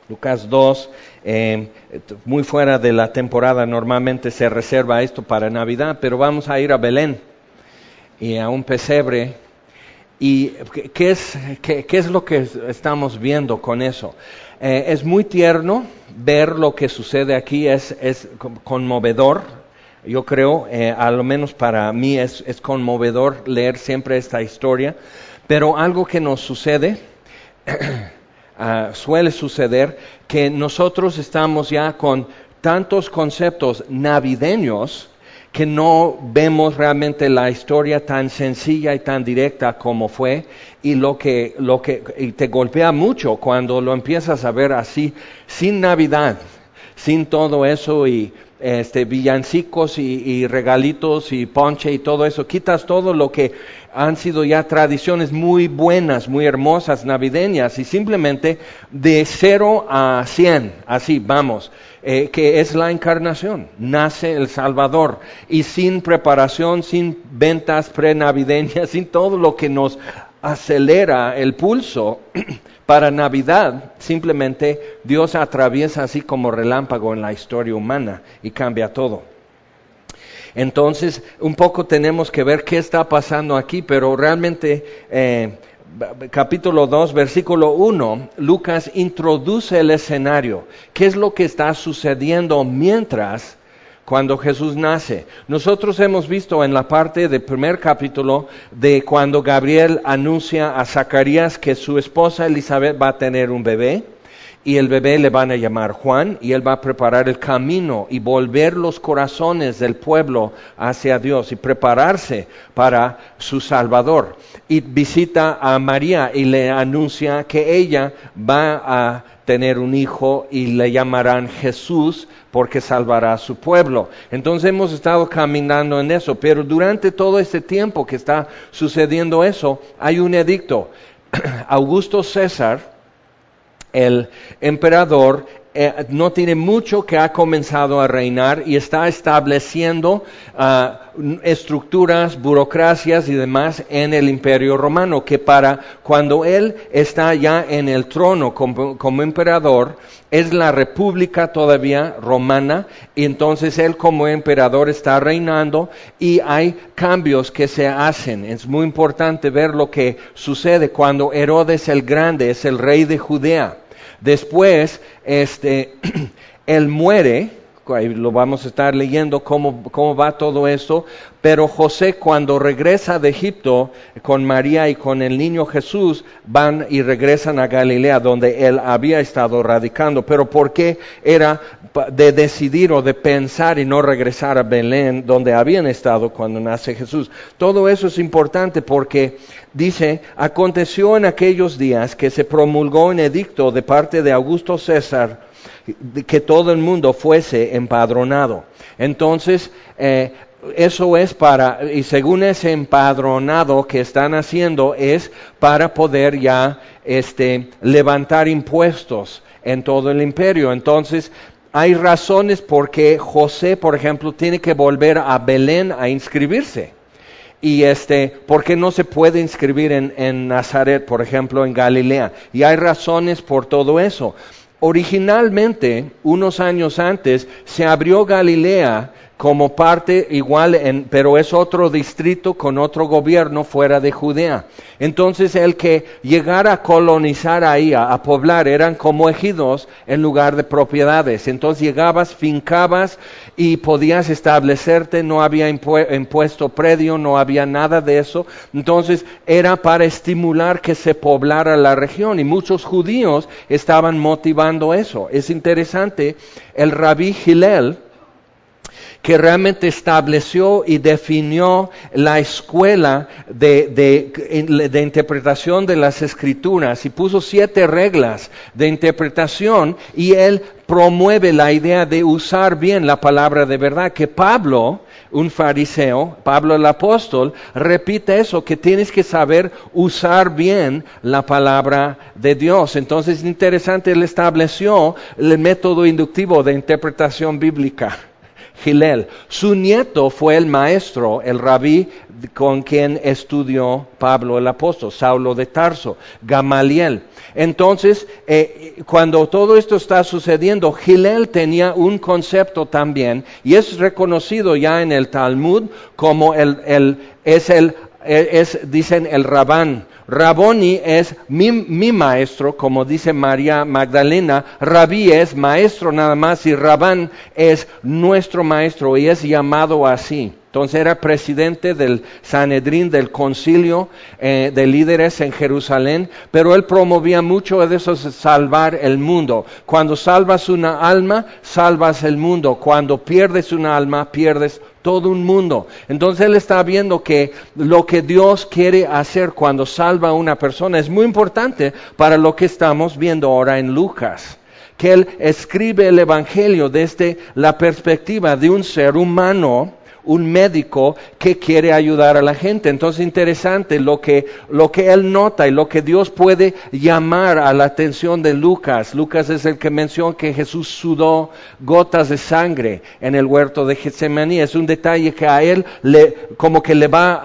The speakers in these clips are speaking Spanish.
Lucas 2, muy fuera de la temporada, normalmente se reserva esto para Navidad, pero vamos a ir a Belén y a un pesebre. ¿Y qué es lo que estamos viendo con eso? Es muy tierno ver lo que sucede aquí, es conmovedor. Yo creo, a lo menos para mí es conmovedor leer siempre esta historia, pero algo que nos sucede, suele suceder, que nosotros estamos ya con tantos conceptos navideños que no vemos realmente la historia tan sencilla y tan directa como fue, y y te golpea mucho cuando lo empiezas a ver así, sin Navidad, sin todo eso y villancicos y regalitos y ponche y todo eso. Quitas todo lo que han sido ya tradiciones muy buenas, muy hermosas, navideñas, y simplemente de 0 a 100, así vamos, que es la encarnación. Nace el Salvador, y sin preparación, sin ventas prenavideñas, sin todo lo que nos acelera el pulso para Navidad, simplemente Dios atraviesa así como relámpago en la historia humana y cambia todo. Entonces, un poco tenemos que ver qué está pasando aquí, pero realmente, capítulo 2, versículo 1, Lucas introduce el escenario. ¿Qué es lo que está sucediendo cuando Jesús nace? Nosotros hemos visto en la parte del primer capítulo de cuando Gabriel anuncia a Zacarías que su esposa Elizabeth va a tener un bebé, y el bebé le van a llamar Juan, y él va a preparar el camino y volver los corazones del pueblo hacia Dios y prepararse para su Salvador. Y visita a María y le anuncia que ella va a tener un hijo y le llamarán Jesús, porque salvará a su pueblo. Entonces hemos estado caminando en eso, pero durante todo este tiempo que está sucediendo eso, hay un edicto. Augusto César, el emperador, no tiene mucho que ha comenzado a reinar y está estableciendo estructuras, burocracias y demás en el Imperio Romano, que para cuando él está ya en el trono como emperador, es la república todavía romana, y entonces él como emperador está reinando y hay cambios que se hacen. Es muy importante ver lo que sucede cuando Herodes el Grande es el rey de Judea. Después, él muere, lo vamos a estar leyendo cómo va todo esto, pero José, cuando regresa de Egipto con María y con el niño Jesús, van y regresan a Galilea, donde él había estado radicando. Pero ¿por qué era de decidir o de pensar y no regresar a Belén, donde habían estado cuando nace Jesús? Todo eso es importante porque dice: aconteció en aquellos días que se promulgó un edicto de parte de Augusto César, que todo el mundo fuese empadronado. Entonces, eso es y según ese empadronado que están haciendo, es para poder ya levantar impuestos en todo el imperio. Entonces, hay razones por qué José, por ejemplo, tiene que volver a Belén a inscribirse. Y ¿por qué no se puede inscribir en Nazaret, por ejemplo, en Galilea? Y hay razones por todo eso. Originalmente, unos años antes, se abrió Galilea como parte igual, pero es otro distrito con otro gobierno fuera de Judea. Entonces el que llegara a colonizar ahí, a poblar, eran como ejidos en lugar de propiedades. Entonces llegabas, fincabas y podías establecerte, no había impuesto predio, no había nada de eso. Entonces era para estimular que se poblara la región, y muchos judíos estaban motivando eso. Es interesante, el rabí Hillel, que realmente estableció y definió la escuela de interpretación de las Escrituras, y puso 7 reglas de interpretación, y él promueve la idea de usar bien la palabra de verdad, que Pablo, un fariseo, Pablo el apóstol, repite eso, que tienes que saber usar bien la palabra de Dios. Entonces es interesante, él estableció el método inductivo de interpretación bíblica. Hillel. Su nieto fue el maestro, el rabí con quien estudió Pablo el apóstol, Saulo de Tarso, Gamaliel. Entonces, cuando todo esto está sucediendo, Hillel tenía un concepto también, y es reconocido ya en el Talmud como dicen el Rabán. Raboni es mi maestro, como dice María Magdalena. Rabí es maestro nada más, y Rabán es nuestro maestro, y es llamado así. Entonces era presidente del Sanedrín, del concilio de líderes en Jerusalén, pero él promovía mucho de eso, salvar el mundo. Cuando salvas una alma, salvas el mundo. Cuando pierdes una alma, pierdes todo un mundo. Entonces él está viendo que lo que Dios quiere hacer cuando salva a una persona es muy importante para lo que estamos viendo ahora en Lucas. Que él escribe el Evangelio desde la perspectiva de un ser humano, un médico que quiere ayudar a la gente. Entonces interesante lo que él nota y lo que Dios puede llamar a la atención de Lucas. Lucas es el que menciona que Jesús sudó gotas de sangre en el huerto de Getsemaní. Es un detalle que a él como que le va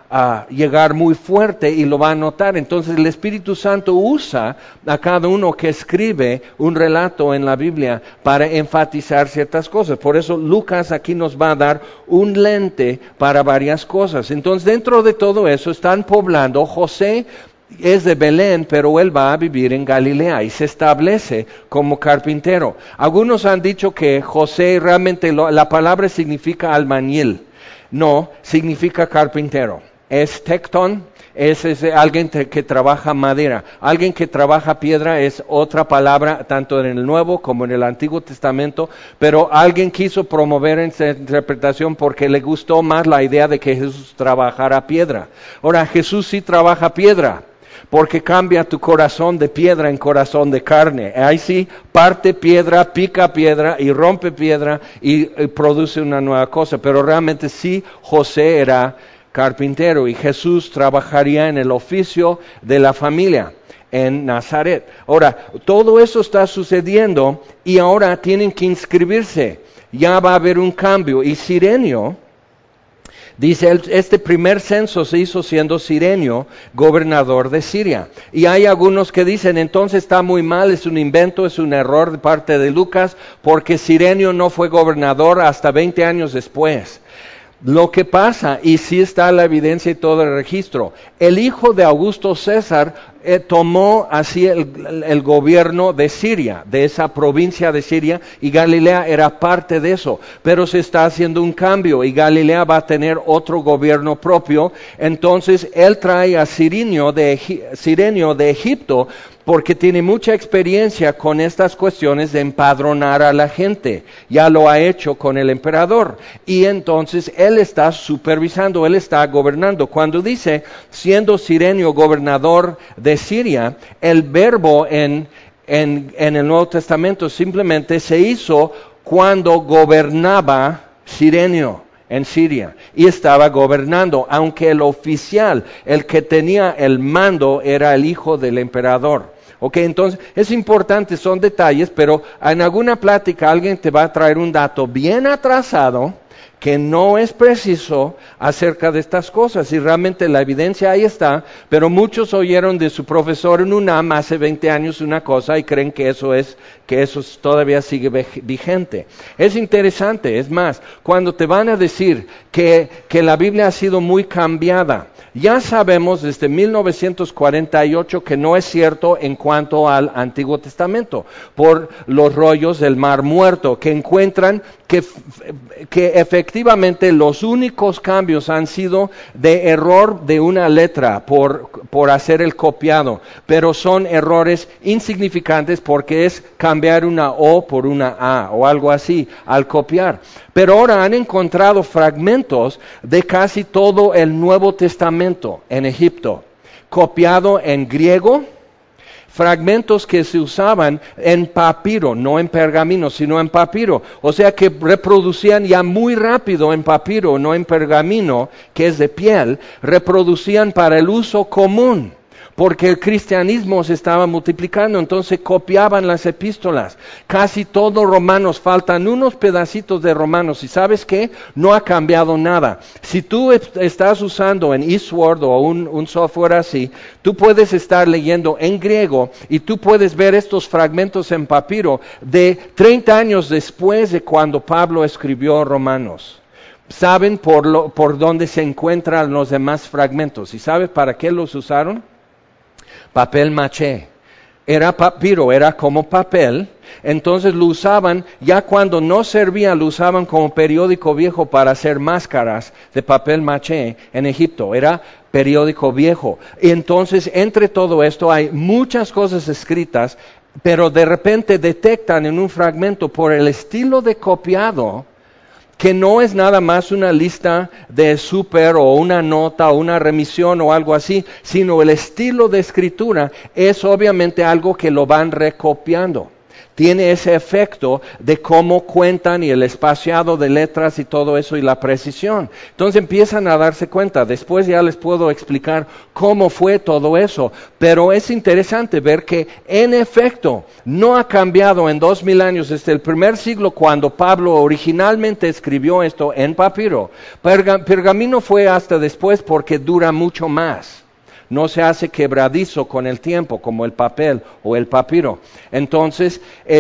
a llegar muy fuerte y lo va a notar. Entonces el Espíritu Santo usa a cada uno que escribe un relato en la Biblia para enfatizar ciertas cosas. Por eso Lucas aquí nos va a dar un lente para varias cosas. Entonces dentro de todo eso están poblando. José es de Belén, pero él va a vivir en Galilea y se establece como carpintero. Algunos han dicho que José realmente la palabra significa albañil. No, significa carpintero. Es tectón, es alguien que trabaja madera. Alguien que trabaja piedra es otra palabra, tanto en el Nuevo como en el Antiguo Testamento, pero alguien quiso promover esa interpretación porque le gustó más la idea de que Jesús trabajara piedra. Ahora, Jesús sí trabaja piedra, porque cambia tu corazón de piedra en corazón de carne. Ahí sí parte piedra, pica piedra y rompe piedra y produce una nueva cosa. Pero realmente sí, José era carpintero y Jesús trabajaría en el oficio de la familia en Nazaret. Ahora, todo eso está sucediendo y ahora tienen que inscribirse. Ya va a haber un cambio. Y Cirenio, dice, este primer censo se hizo siendo Cirenio gobernador de Siria. Y hay algunos que dicen, entonces está muy mal, es un invento, es un error de parte de Lucas, porque Cirenio no fue gobernador hasta 20 años después. Lo que pasa, y sí está la evidencia y todo el registro, el hijo de Augusto César tomó así el gobierno de Siria, de esa provincia de Siria, y Galilea era parte de eso, pero se está haciendo un cambio y Galilea va a tener otro gobierno propio. Entonces él trae a Cirenio de Egipto porque tiene mucha experiencia con estas cuestiones de empadronar a la gente. Ya lo ha hecho con el emperador. Y entonces él está supervisando, él está gobernando. Cuando dice, siendo Cirenio gobernador de Siria, el verbo en el Nuevo Testamento simplemente se hizo cuando gobernaba Cirenio en Siria y estaba gobernando, aunque el oficial, el que tenía el mando, era el hijo del emperador. Ok, entonces es importante, son detalles, pero en alguna plática alguien te va a traer un dato bien atrasado que no es preciso acerca de estas cosas, y realmente la evidencia ahí está, pero muchos oyeron de su profesor en UNAM hace 20 años una cosa y creen que eso todavía sigue vigente. Es interesante, es más, cuando te van a decir que la Biblia ha sido muy cambiada, ya sabemos desde 1948 que no es cierto en cuanto al Antiguo Testamento, por los rollos del Mar Muerto, que encuentran que efectivamente los únicos cambios han sido de error de una letra por hacer el copiado, pero son errores insignificantes porque es cambiar una O por una A o algo así al copiar. Pero ahora han encontrado fragmentos de casi todo el Nuevo Testamento en Egipto, copiado en griego, fragmentos que se usaban en papiro, no en pergamino, sino en papiro. O sea que reproducían ya muy rápido en papiro, no en pergamino, que es de piel, reproducían para el uso común. porque el cristianismo se estaba multiplicando, entonces copiaban las epístolas. Casi todos Romanos, faltan unos pedacitos de Romanos, y ¿sabes qué? No ha cambiado nada. Si tú estás usando en Eastword o un software así, tú puedes estar leyendo en griego y tú puedes ver estos fragmentos en papiro de 30 años después de cuando Pablo escribió Romanos. Saben por dónde se encuentran los demás fragmentos. ¿Y sabes para qué los usaron? Papel maché. Era papiro, era como papel. Entonces lo usaban, ya cuando no servía, lo usaban como periódico viejo para hacer máscaras de papel maché en Egipto. Era periódico viejo. Y entonces, entre todo esto, hay muchas cosas escritas, pero de repente detectan en un fragmento por el estilo de copiado, que no es nada más una lista de súper o una nota o una remisión o algo así, sino el estilo de escritura es obviamente algo que lo van recopiando. Tiene ese efecto de cómo cuentan y el espaciado de letras y todo eso y la precisión. Entonces empiezan a darse cuenta. Después ya les puedo explicar cómo fue todo eso. Pero es interesante ver que en efecto no ha cambiado en 2000 años desde el primer siglo cuando Pablo originalmente escribió esto en papiro. Pergamino fue hasta después porque dura mucho más. No se hace quebradizo con el tiempo como el papel o el papiro. Entonces,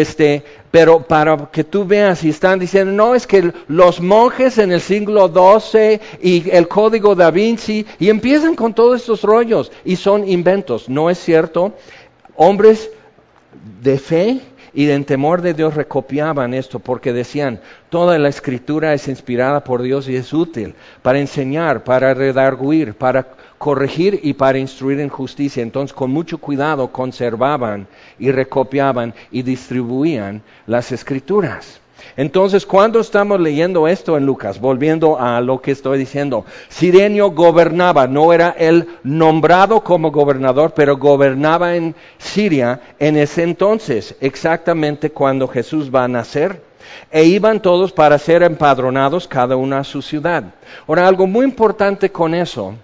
pero para que tú veas, y están diciendo, no, es que los monjes en el siglo XII y el código da Vinci, y empiezan con todos estos rollos, y son inventos. No es cierto. Hombres de fe y en temor de Dios recopiaban esto porque decían, toda la escritura es inspirada por Dios y es útil para enseñar, para redarguir, para corregir y para instruir en justicia. Entonces, con mucho cuidado conservaban y recopiaban y distribuían las escrituras. Entonces, cuando estamos leyendo esto en Lucas, volviendo a lo que estoy diciendo, Cirenio gobernaba, no era él nombrado como gobernador, pero gobernaba en Siria en ese entonces, exactamente cuando Jesús va a nacer. E iban todos para ser empadronados, cada uno a su ciudad. Ahora, algo muy importante con eso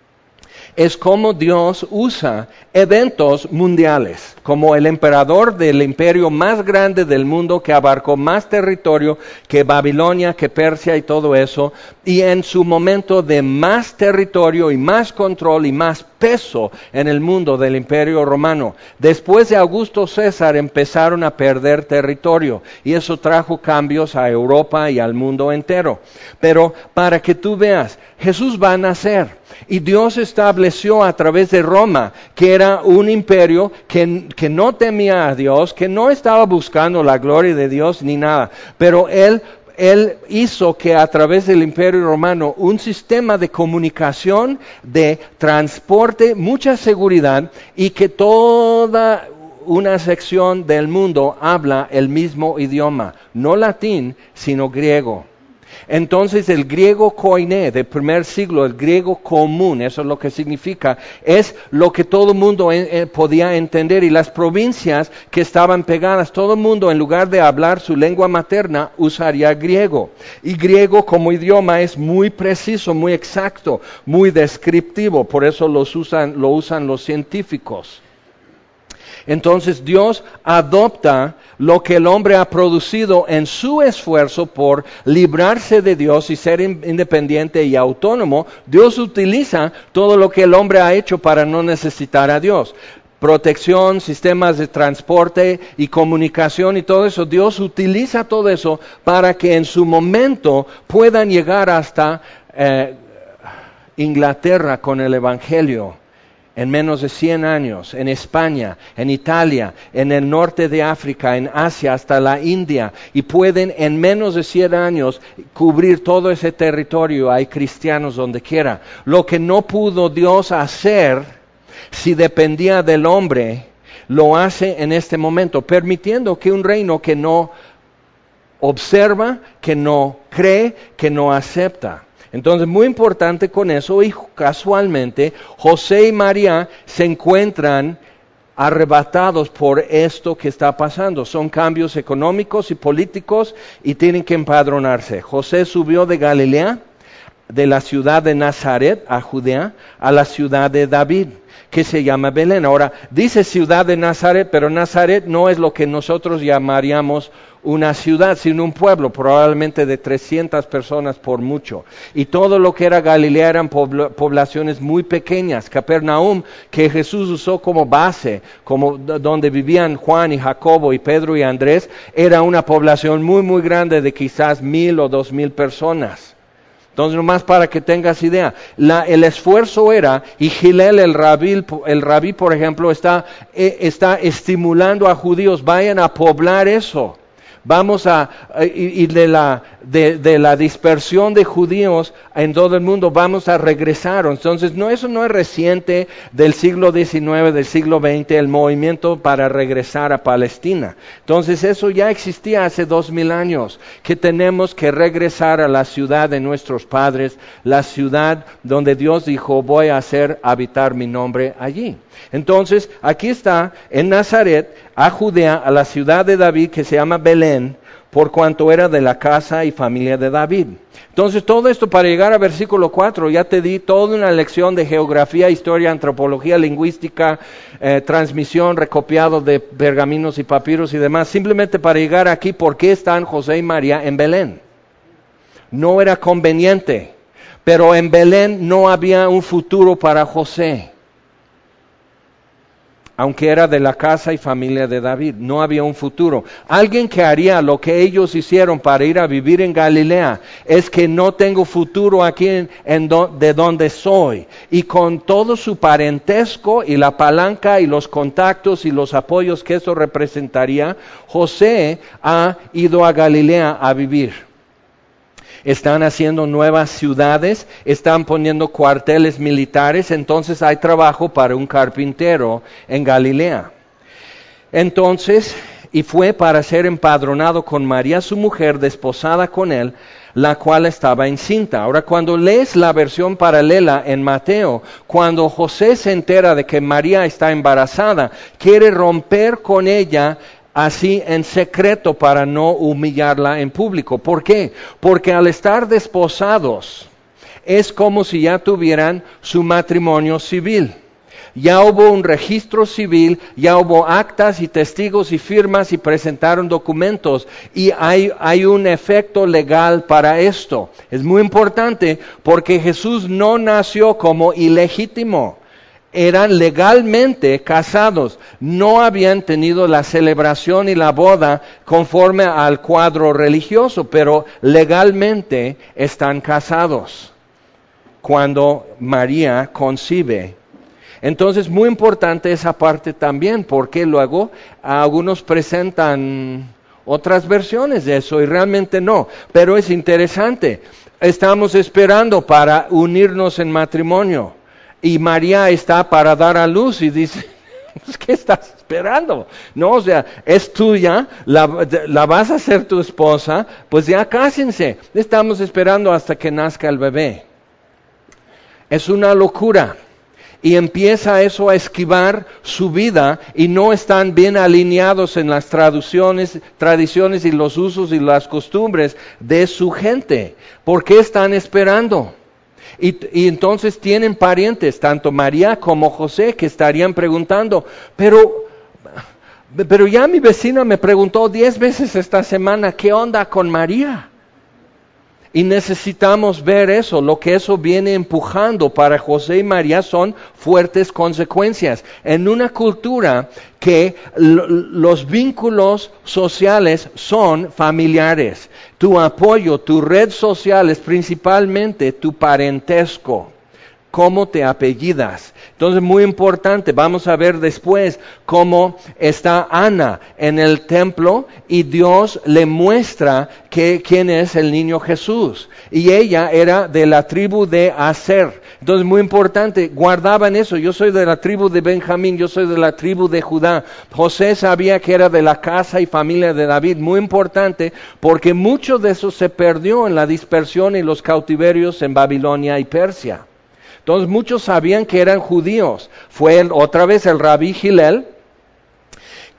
es cómo Dios usa eventos mundiales, como el emperador del imperio más grande del mundo que abarcó más territorio que Babilonia, que Persia y todo eso, y en su momento de más territorio y más control y más peso en el mundo del imperio romano. Después de Augusto César empezaron a perder territorio y eso trajo cambios a Europa y al mundo entero. Pero para que tú veas, Jesús va a nacer. Y Dios estableció a través de Roma, que era un imperio que no temía a Dios, que no estaba buscando la gloria de Dios ni nada, pero Él hizo que a través del imperio romano un sistema de comunicación, de transporte, mucha seguridad y que toda una sección del mundo habla el mismo idioma, no latín, sino griego. Entonces el griego koiné del primer siglo, el griego común, eso es lo que significa, es lo que todo el mundo podía entender, y las provincias que estaban pegadas, todo el mundo en lugar de hablar su lengua materna usaría griego. Y griego como idioma es muy preciso, muy exacto, muy descriptivo, por eso lo usan los científicos. Entonces Dios adopta lo que el hombre ha producido en su esfuerzo por librarse de Dios y ser independiente y autónomo. Dios utiliza todo lo que el hombre ha hecho para no necesitar a Dios. Protección, sistemas de transporte y comunicación y todo eso. Dios utiliza todo eso para que en su momento puedan llegar hasta Inglaterra con el Evangelio. En menos de 100 años, en España, en Italia, en el norte de África, en Asia, hasta la India, y pueden en menos de 100 años cubrir todo ese territorio. Hay cristianos donde quiera. Lo que no pudo Dios hacer, si dependía del hombre, lo hace en este momento, permitiendo que un reino que no observa, que no cree, que no acepta. Entonces, muy importante con eso, y casualmente, José y María se encuentran arrebatados por esto que está pasando. Son cambios económicos y políticos y tienen que empadronarse. José subió de Galilea de la ciudad de Nazaret a Judea a la ciudad de David, que se llama Belén. Ahora, dice ciudad de Nazaret, pero Nazaret no es lo que nosotros llamaríamos una ciudad, sino un pueblo, probablemente de 300 personas por mucho. Y todo lo que era Galilea eran poblaciones muy pequeñas. Capernaum, que Jesús usó como base, como donde vivían Juan y Jacobo y Pedro y Andrés, era una población muy, muy grande de quizás 1,000 o 2,000 personas. Entonces, nomás para que tengas idea, el esfuerzo era, y Hillel, el rabí, por ejemplo, está estimulando a judíos, vayan a poblar eso. Vamos y de la dispersión de judíos en todo el mundo vamos a regresar. Entonces, eso no es reciente del siglo XIX, del siglo XX, el movimiento para regresar a Palestina. Entonces, eso ya existía hace 2,000 años, que tenemos que regresar a la ciudad de nuestros padres, la ciudad donde Dios dijo, voy a hacer habitar mi nombre allí. Entonces, aquí está, en Nazaret, a Judea, a la ciudad de David, que se llama Belén, por cuanto era de la casa y familia de David. Entonces, todo esto para llegar a versículo 4, ya te di toda una lección de geografía, historia, antropología, lingüística, transmisión, recopiado de pergaminos y papiros y demás, simplemente para llegar aquí, ¿por qué están José y María en Belén? No era conveniente, pero en Belén no había un futuro para José. Aunque era de la casa y familia de David, no había un futuro. Alguien que haría lo que ellos hicieron para ir a vivir en Galilea, es que no tengo futuro aquí de donde soy. Y con todo su parentesco y la palanca y los contactos y los apoyos que eso representaría, José ha ido a Galilea a vivir. Están haciendo nuevas ciudades, están poniendo cuarteles militares, entonces hay trabajo para un carpintero en Galilea. Entonces, y fue para ser empadronado con María, su mujer, desposada con él, la cual estaba encinta. Ahora, cuando lees la versión paralela en Mateo, cuando José se entera de que María está embarazada, quiere romper con ella así en secreto para no humillarla en público. ¿Por qué? Porque al estar desposados es como si ya tuvieran su matrimonio civil. Ya hubo un registro civil, ya hubo actas y testigos y firmas y presentaron documentos y hay un efecto legal para esto. Es muy importante porque Jesús no nació como ilegítimo. Eran legalmente casados, no habían tenido la celebración y la boda conforme al cuadro religioso, pero legalmente están casados cuando María concibe. Entonces, muy importante esa parte también, porque luego algunos presentan otras versiones de eso y realmente no, pero es interesante. Estamos esperando para unirnos en matrimonio. Y María está para dar a luz y dice, ¿qué estás esperando? No, o sea, es tuya, la vas a hacer tu esposa, pues ya cásense. Estamos esperando hasta que nazca el bebé. Es una locura. Y empieza eso a esquivar su vida y no están bien alineados en las tradiciones y los usos y las costumbres de su gente. ¿Por qué están esperando? Y entonces tienen parientes, tanto María como José, que estarían preguntando, pero ya mi vecina me preguntó 10 veces esta semana, ¿qué onda con María? Y necesitamos ver eso, lo que eso viene empujando para José y María son fuertes consecuencias. En una cultura que los vínculos sociales son familiares. Tu apoyo, tu red social es principalmente tu parentesco. ¿Cómo te apellidas? Entonces, muy importante, vamos a ver después cómo está Ana en el templo y Dios le muestra quién es el niño Jesús. Y ella era de la tribu de Aser. Entonces, muy importante, guardaban eso. Yo soy de la tribu de Benjamín, yo soy de la tribu de Judá. José sabía que era de la casa y familia de David. Muy importante, porque mucho de eso se perdió en la dispersión y los cautiverios en Babilonia y Persia. Entonces muchos sabían que eran judíos. Fue otra vez el rabí Hillel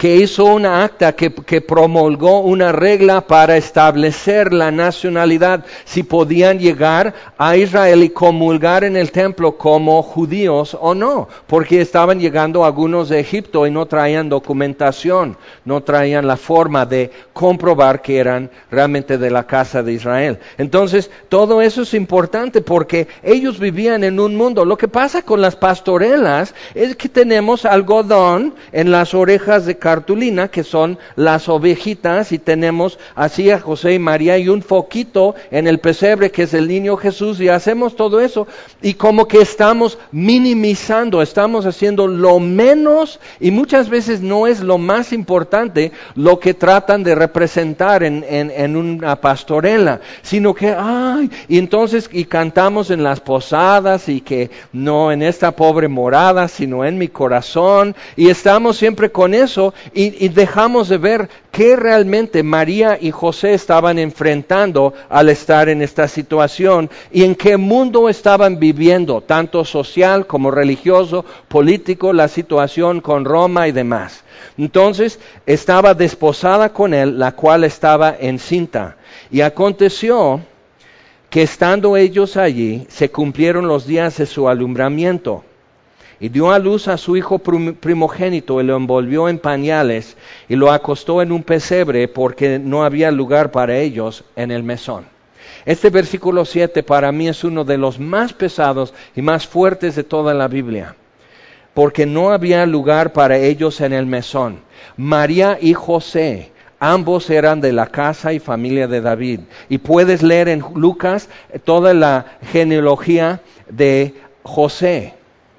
que hizo una acta que promulgó una regla para establecer la nacionalidad, si podían llegar a Israel y comulgar en el templo como judíos o no, porque estaban llegando algunos de Egipto y no traían documentación, no traían la forma de comprobar que eran realmente de la casa de Israel. Entonces, todo eso es importante porque ellos vivían en un mundo. Lo que pasa con las pastorelas es que tenemos algodón en las orejas de cartulina, que son las ovejitas, y tenemos así a José y María y un foquito en el pesebre que es el niño Jesús, y hacemos todo eso y como que estamos minimizando, estamos haciendo lo menos, y muchas veces no es lo más importante lo que tratan de representar en una pastorela, sino que y entonces cantamos en las posadas, y que no en esta pobre morada sino en mi corazón, y estamos siempre con eso, y dejamos de ver qué realmente María y José estaban enfrentando al estar en esta situación, y en qué mundo estaban viviendo, tanto social como religioso, político, la situación con Roma y demás. Entonces estaba desposada con él, la cual estaba encinta, y aconteció que estando ellos allí, se cumplieron los días de su alumbramiento. Y dio a luz a su hijo primogénito, y lo envolvió en pañales, y lo acostó en un pesebre, porque no había lugar para ellos en el mesón. Este versículo 7 para mí es uno de los más pesados y más fuertes de toda la Biblia, porque no había lugar para ellos en el mesón. María y José, ambos eran de la casa y familia de David. Y puedes leer en Lucas toda la genealogía de José.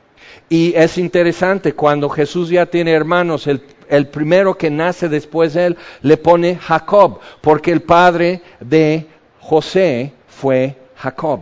Y es interesante, cuando Jesús ya tiene hermanos, el primero que nace después de él le pone Jacob, porque el padre de José fue Jacob.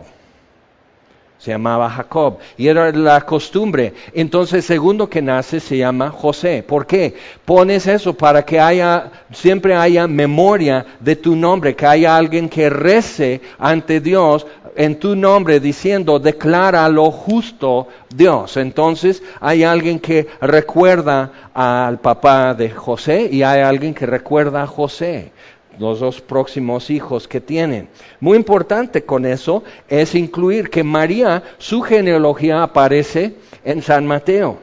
Se llamaba Jacob, y era la costumbre. Entonces el segundo que nace se llama José. ¿Por qué? Pones eso para que siempre haya memoria de tu nombre, que haya alguien que rece ante Dios en tu nombre diciendo, declara lo justo Dios. Entonces hay alguien que recuerda al papá de José, y hay alguien que recuerda a José, los dos próximos hijos que tienen. Muy importante con eso es incluir que María, su genealogía aparece en San Mateo.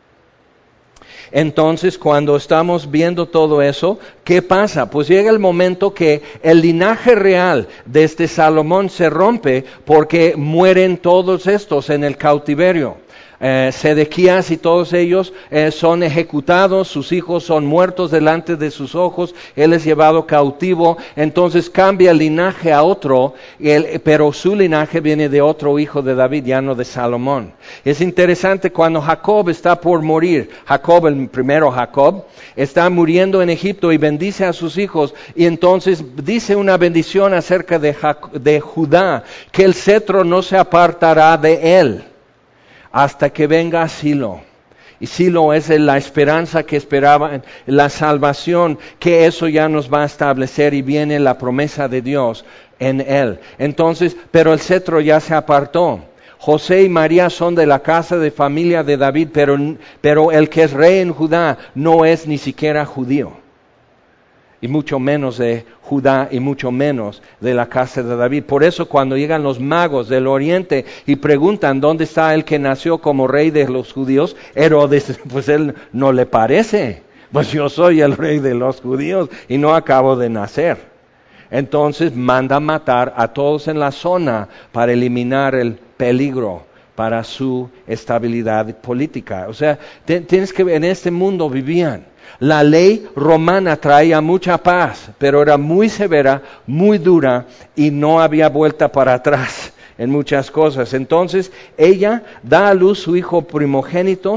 Entonces, cuando estamos viendo todo eso, ¿qué pasa? Pues llega el momento que el linaje real de este Salomón se rompe, porque mueren todos estos en el cautiverio. Sedequías y todos ellos son ejecutados, sus hijos son muertos delante de sus ojos, él es llevado cautivo, entonces cambia el linaje a otro, pero su linaje viene de otro hijo de David, ya no de Salomón. Es interesante, cuando Jacob está por morir, Jacob, el primero Jacob, está muriendo en Egipto y bendice a sus hijos, y entonces dice una bendición acerca de Judá, que el cetro no se apartará de él hasta que venga Silo. Y Silo es la esperanza que esperaba, la salvación, que eso ya nos va a establecer, y viene la promesa de Dios en él. Entonces, pero el cetro ya se apartó. José y María son de la casa de familia de David, pero el que es rey en Judá no es ni siquiera judío, y mucho menos de Judá, y mucho menos de la casa de David. Por eso cuando llegan los magos del oriente y preguntan dónde está el que nació como rey de los judíos, Herodes, pues él no le parece. Pues yo soy el rey de los judíos y no acabo de nacer. Entonces manda matar a todos en la zona para eliminar el peligro para su estabilidad política. O sea, tienes que ver, en este mundo vivían. La ley romana traía mucha paz, pero era muy severa, muy dura, y no había vuelta para atrás en muchas cosas. Entonces ella da a luz su hijo primogénito,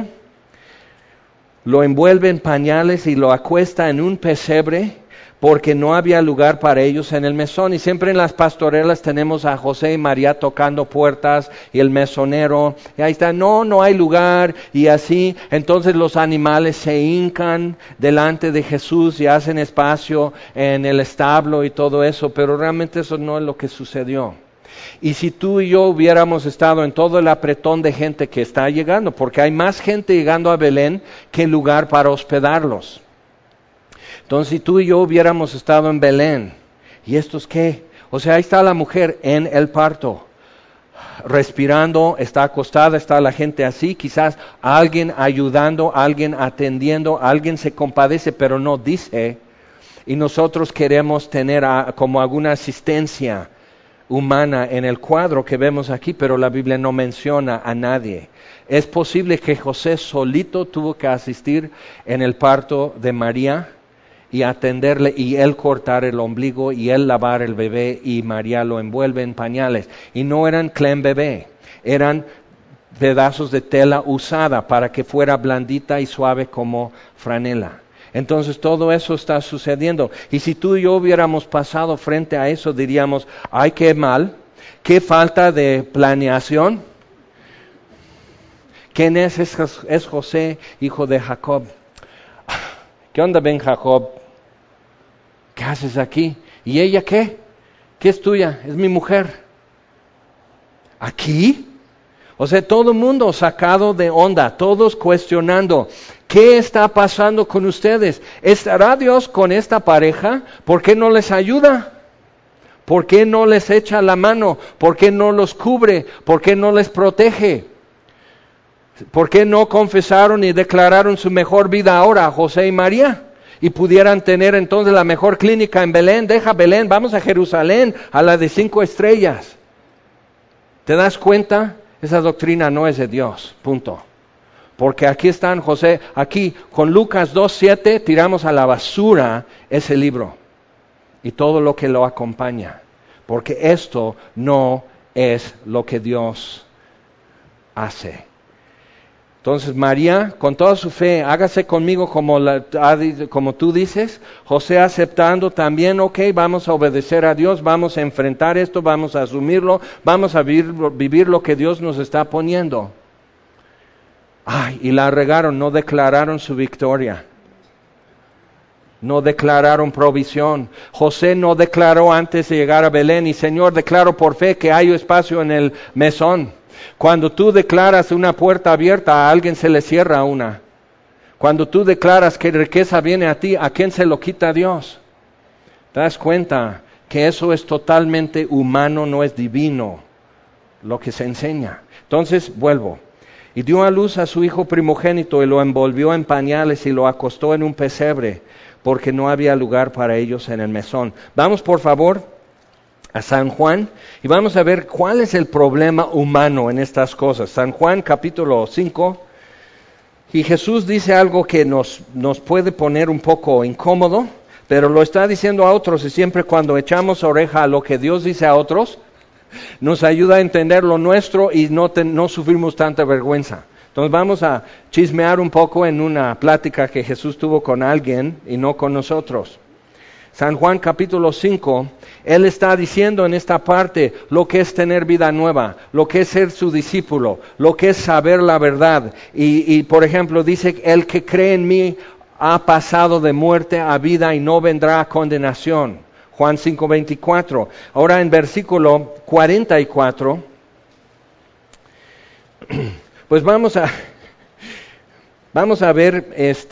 lo envuelve en pañales y lo acuesta en un pesebre, porque no había lugar para ellos en el mesón. Y siempre en las pastorelas tenemos a José y María tocando puertas, y el mesonero, y ahí está, no hay lugar, y así. Entonces los animales se hincan delante de Jesús y hacen espacio en el establo y todo eso, pero realmente eso no es lo que sucedió. Y si tú y yo hubiéramos estado en todo el apretón de gente que está llegando, porque hay más gente llegando a Belén que lugar para hospedarlos. Entonces, si tú y yo hubiéramos estado en Belén, ¿y estos qué? O sea, ahí está la mujer en el parto, respirando, está acostada, está la gente así, quizás alguien ayudando, alguien atendiendo, alguien se compadece, pero no dice. Y nosotros queremos tener como alguna asistencia humana en el cuadro que vemos aquí, pero la Biblia no menciona a nadie. Es posible que José solito tuvo que asistir en el parto de María y atenderle, y él cortar el ombligo, y él lavar el bebé, y María lo envuelve en pañales. Y no eran clen bebé, eran pedazos de tela usada para que fuera blandita y suave como franela. Entonces todo eso está sucediendo. Y si tú y yo hubiéramos pasado frente a eso, diríamos, ay, qué mal, qué falta de planeación. ¿Quién es? Es José, hijo de Jacob. ¿Qué onda, Ben Jacob? ¿Qué haces aquí? ¿Y ella qué? ¿Qué es tuya? Es mi mujer. ¿Aquí? O sea, todo el mundo sacado de onda, todos cuestionando, ¿qué está pasando con ustedes? ¿Estará Dios con esta pareja? ¿Por qué no les ayuda? ¿Por qué no les echa la mano? ¿Por qué no los cubre? ¿Por qué no les protege? ¿Por qué no confesaron y declararon su mejor vida ahora, José y María? Y pudieran tener entonces la mejor clínica en Belén. Deja Belén, vamos a Jerusalén, a la de 5 estrellas. ¿Te das cuenta? Esa doctrina no es de Dios, punto. Porque aquí están, José, aquí con Lucas 2:7 tiramos a la basura ese libro y todo lo que lo acompaña. Porque esto no es lo que Dios hace. Entonces María, con toda su fe, hágase conmigo como tú dices. José aceptando también, ok, vamos a obedecer a Dios, vamos a enfrentar esto, vamos a asumirlo, vamos a vivir lo que Dios nos está poniendo. Ay, y la regaron, no declararon su victoria. No declararon provisión. José no declaró antes de llegar a Belén, y Señor, declaro por fe que hay espacio en el mesón. Cuando tú declaras una puerta abierta, a alguien se le cierra una. Cuando tú declaras que riqueza viene a ti, ¿a quién se lo quita Dios? ¿Te das cuenta que eso es totalmente humano, no es divino lo que se enseña? Entonces, vuelvo. Y dio a luz a su hijo primogénito y lo envolvió en pañales y lo acostó en un pesebre, porque no había lugar para ellos en el mesón. Vamos, por favor, a San Juan, y vamos a ver cuál es el problema humano en estas cosas. San Juan capítulo 5, y Jesús dice algo que nos puede poner un poco incómodo, pero lo está diciendo a otros, y siempre cuando echamos oreja a lo que Dios dice a otros, nos ayuda a entender lo nuestro y no sufrimos tanta vergüenza. Entonces vamos a chismear un poco en una plática que Jesús tuvo con alguien y no con nosotros. San Juan capítulo 5, Él está diciendo en esta parte lo que es tener vida nueva, lo que es ser su discípulo, lo que es saber la verdad. Y por ejemplo dice, el que cree en mí ha pasado de muerte a vida y no vendrá a condenación. Juan 5:24. Ahora en versículo 44, pues vamos a ver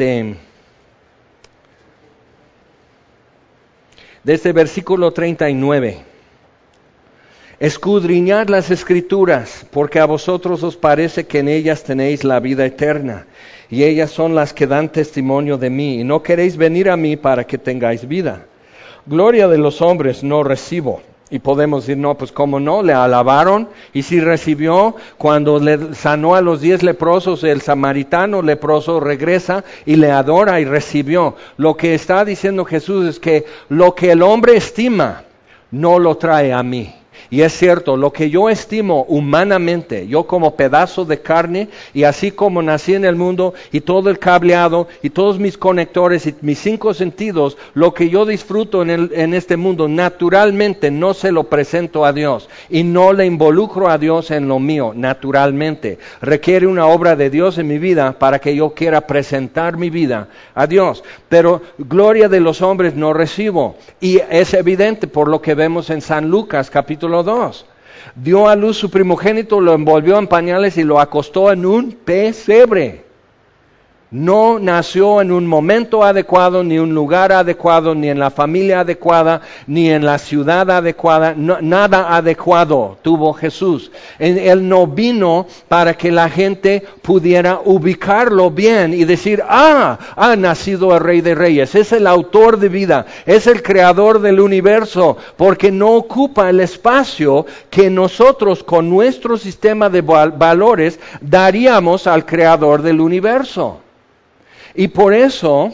desde versículo 39. Escudriñad las Escrituras, porque a vosotros os parece que en ellas tenéis la vida eterna, y ellas son las que dan testimonio de mí, y no queréis venir a mí para que tengáis vida. Gloria de los hombres no recibo. Y podemos decir, no, pues cómo no, le alabaron, y si recibió, cuando le sanó a los 10 leprosos, el samaritano leproso regresa y le adora y recibió. Lo que está diciendo Jesús es que lo que el hombre estima, no lo trae a mí. Y es cierto, lo que yo estimo humanamente, yo como pedazo de carne, y así como nací en el mundo, y todo el cableado, y todos mis conectores, y mis 5 sentidos, lo que yo disfruto en este mundo, naturalmente no se lo presento a Dios, y no le involucro a Dios en lo mío, naturalmente. Requiere una obra de Dios en mi vida, para que yo quiera presentar mi vida a Dios. Pero gloria de los hombres no recibo, y es evidente por lo que vemos en San Lucas, capítulo 2. Dio a luz su primogénito, lo envolvió en pañales y lo acostó en un pesebre. No nació en un momento adecuado, ni un lugar adecuado, ni en la familia adecuada, ni en la ciudad adecuada. Nada adecuado tuvo Jesús. Él no vino para que la gente pudiera ubicarlo bien y decir, ha nacido el Rey de Reyes, es el autor de vida, es el creador del universo, porque no ocupa el espacio que nosotros con nuestro sistema de valores daríamos al creador del universo. Y por eso,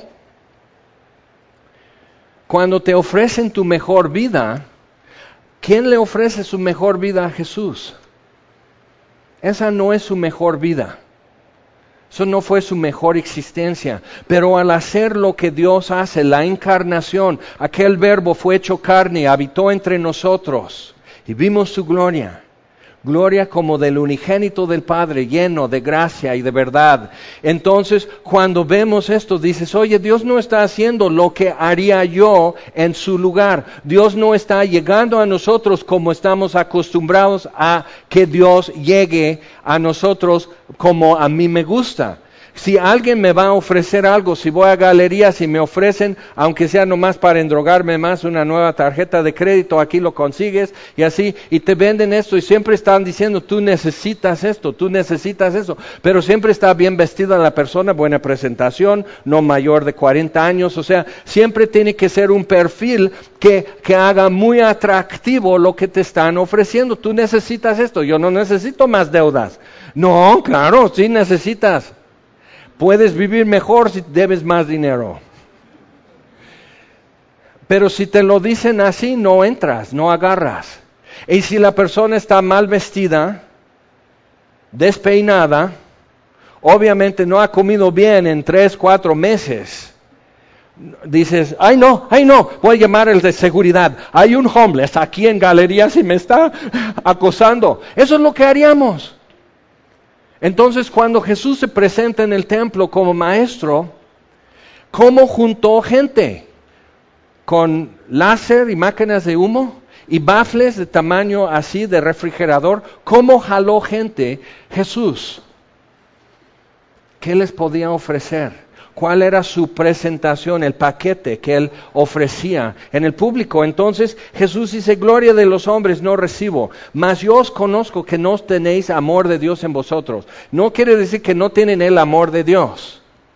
cuando te ofrecen tu mejor vida, ¿quién le ofrece su mejor vida a Jesús? Esa no es su mejor vida. Eso no fue su mejor existencia. Pero al hacer lo que Dios hace, la encarnación, aquel verbo fue hecho carne, habitó entre nosotros y vimos su gloria. Gloria como del unigénito del Padre, lleno de gracia y de verdad. Entonces, cuando vemos esto, dices, oye, Dios no está haciendo lo que haría yo en su lugar. Dios no está llegando a nosotros como estamos acostumbrados a que Dios llegue a nosotros como a mí me gusta. Si alguien me va a ofrecer algo, si voy a galerías y me ofrecen, aunque sea nomás para endrogarme más, una nueva tarjeta de crédito, aquí lo consigues y así, y te venden esto y siempre están diciendo, tú necesitas esto, tú necesitas eso, pero siempre está bien vestida la persona, buena presentación, no mayor de 40 años, o sea, siempre tiene que ser un perfil que haga muy atractivo lo que te están ofreciendo. Tú necesitas esto, yo no necesito más deudas. No, claro, sí necesitas. Puedes vivir mejor si debes más dinero. Pero si te lo dicen así, no entras, no agarras. Y si la persona está mal vestida, despeinada, obviamente no ha comido bien en 3-4 meses, dices, ay no, voy a llamar al de seguridad. Hay un homeless aquí en galerías y me está acosando. Eso es lo que haríamos. Entonces, cuando Jesús se presenta en el templo como maestro, ¿cómo juntó gente? Con láser y máquinas de humo y bafles de tamaño así de refrigerador. ¿Cómo jaló gente Jesús? ¿Qué les podía ofrecer? ¿Cuál era su presentación, el paquete que él ofrecía en el público? Entonces Jesús dice, gloria de los hombres no recibo, mas yo os conozco que no tenéis amor de Dios en vosotros. No quiere decir que no tienen el amor de Dios,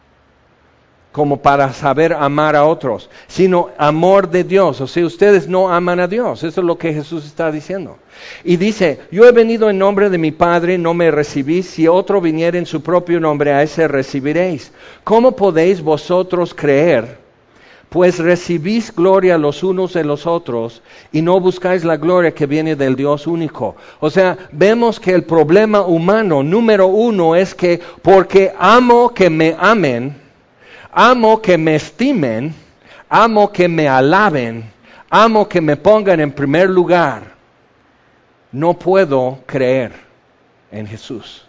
como para saber amar a otros, sino amor de Dios. O sea, ustedes no aman a Dios. Eso es lo que Jesús está diciendo. Y dice, yo he venido en nombre de mi Padre, no me recibís. Si otro viniera en su propio nombre, a ese recibiréis. ¿Cómo podéis vosotros creer? Pues recibís gloria los unos de los otros y no buscáis la gloria que viene del Dios único. O sea, vemos que el problema humano número uno es que porque amo que me amen, amo que me estimen, amo que me alaben, amo que me pongan en primer lugar, no puedo creer en Jesús.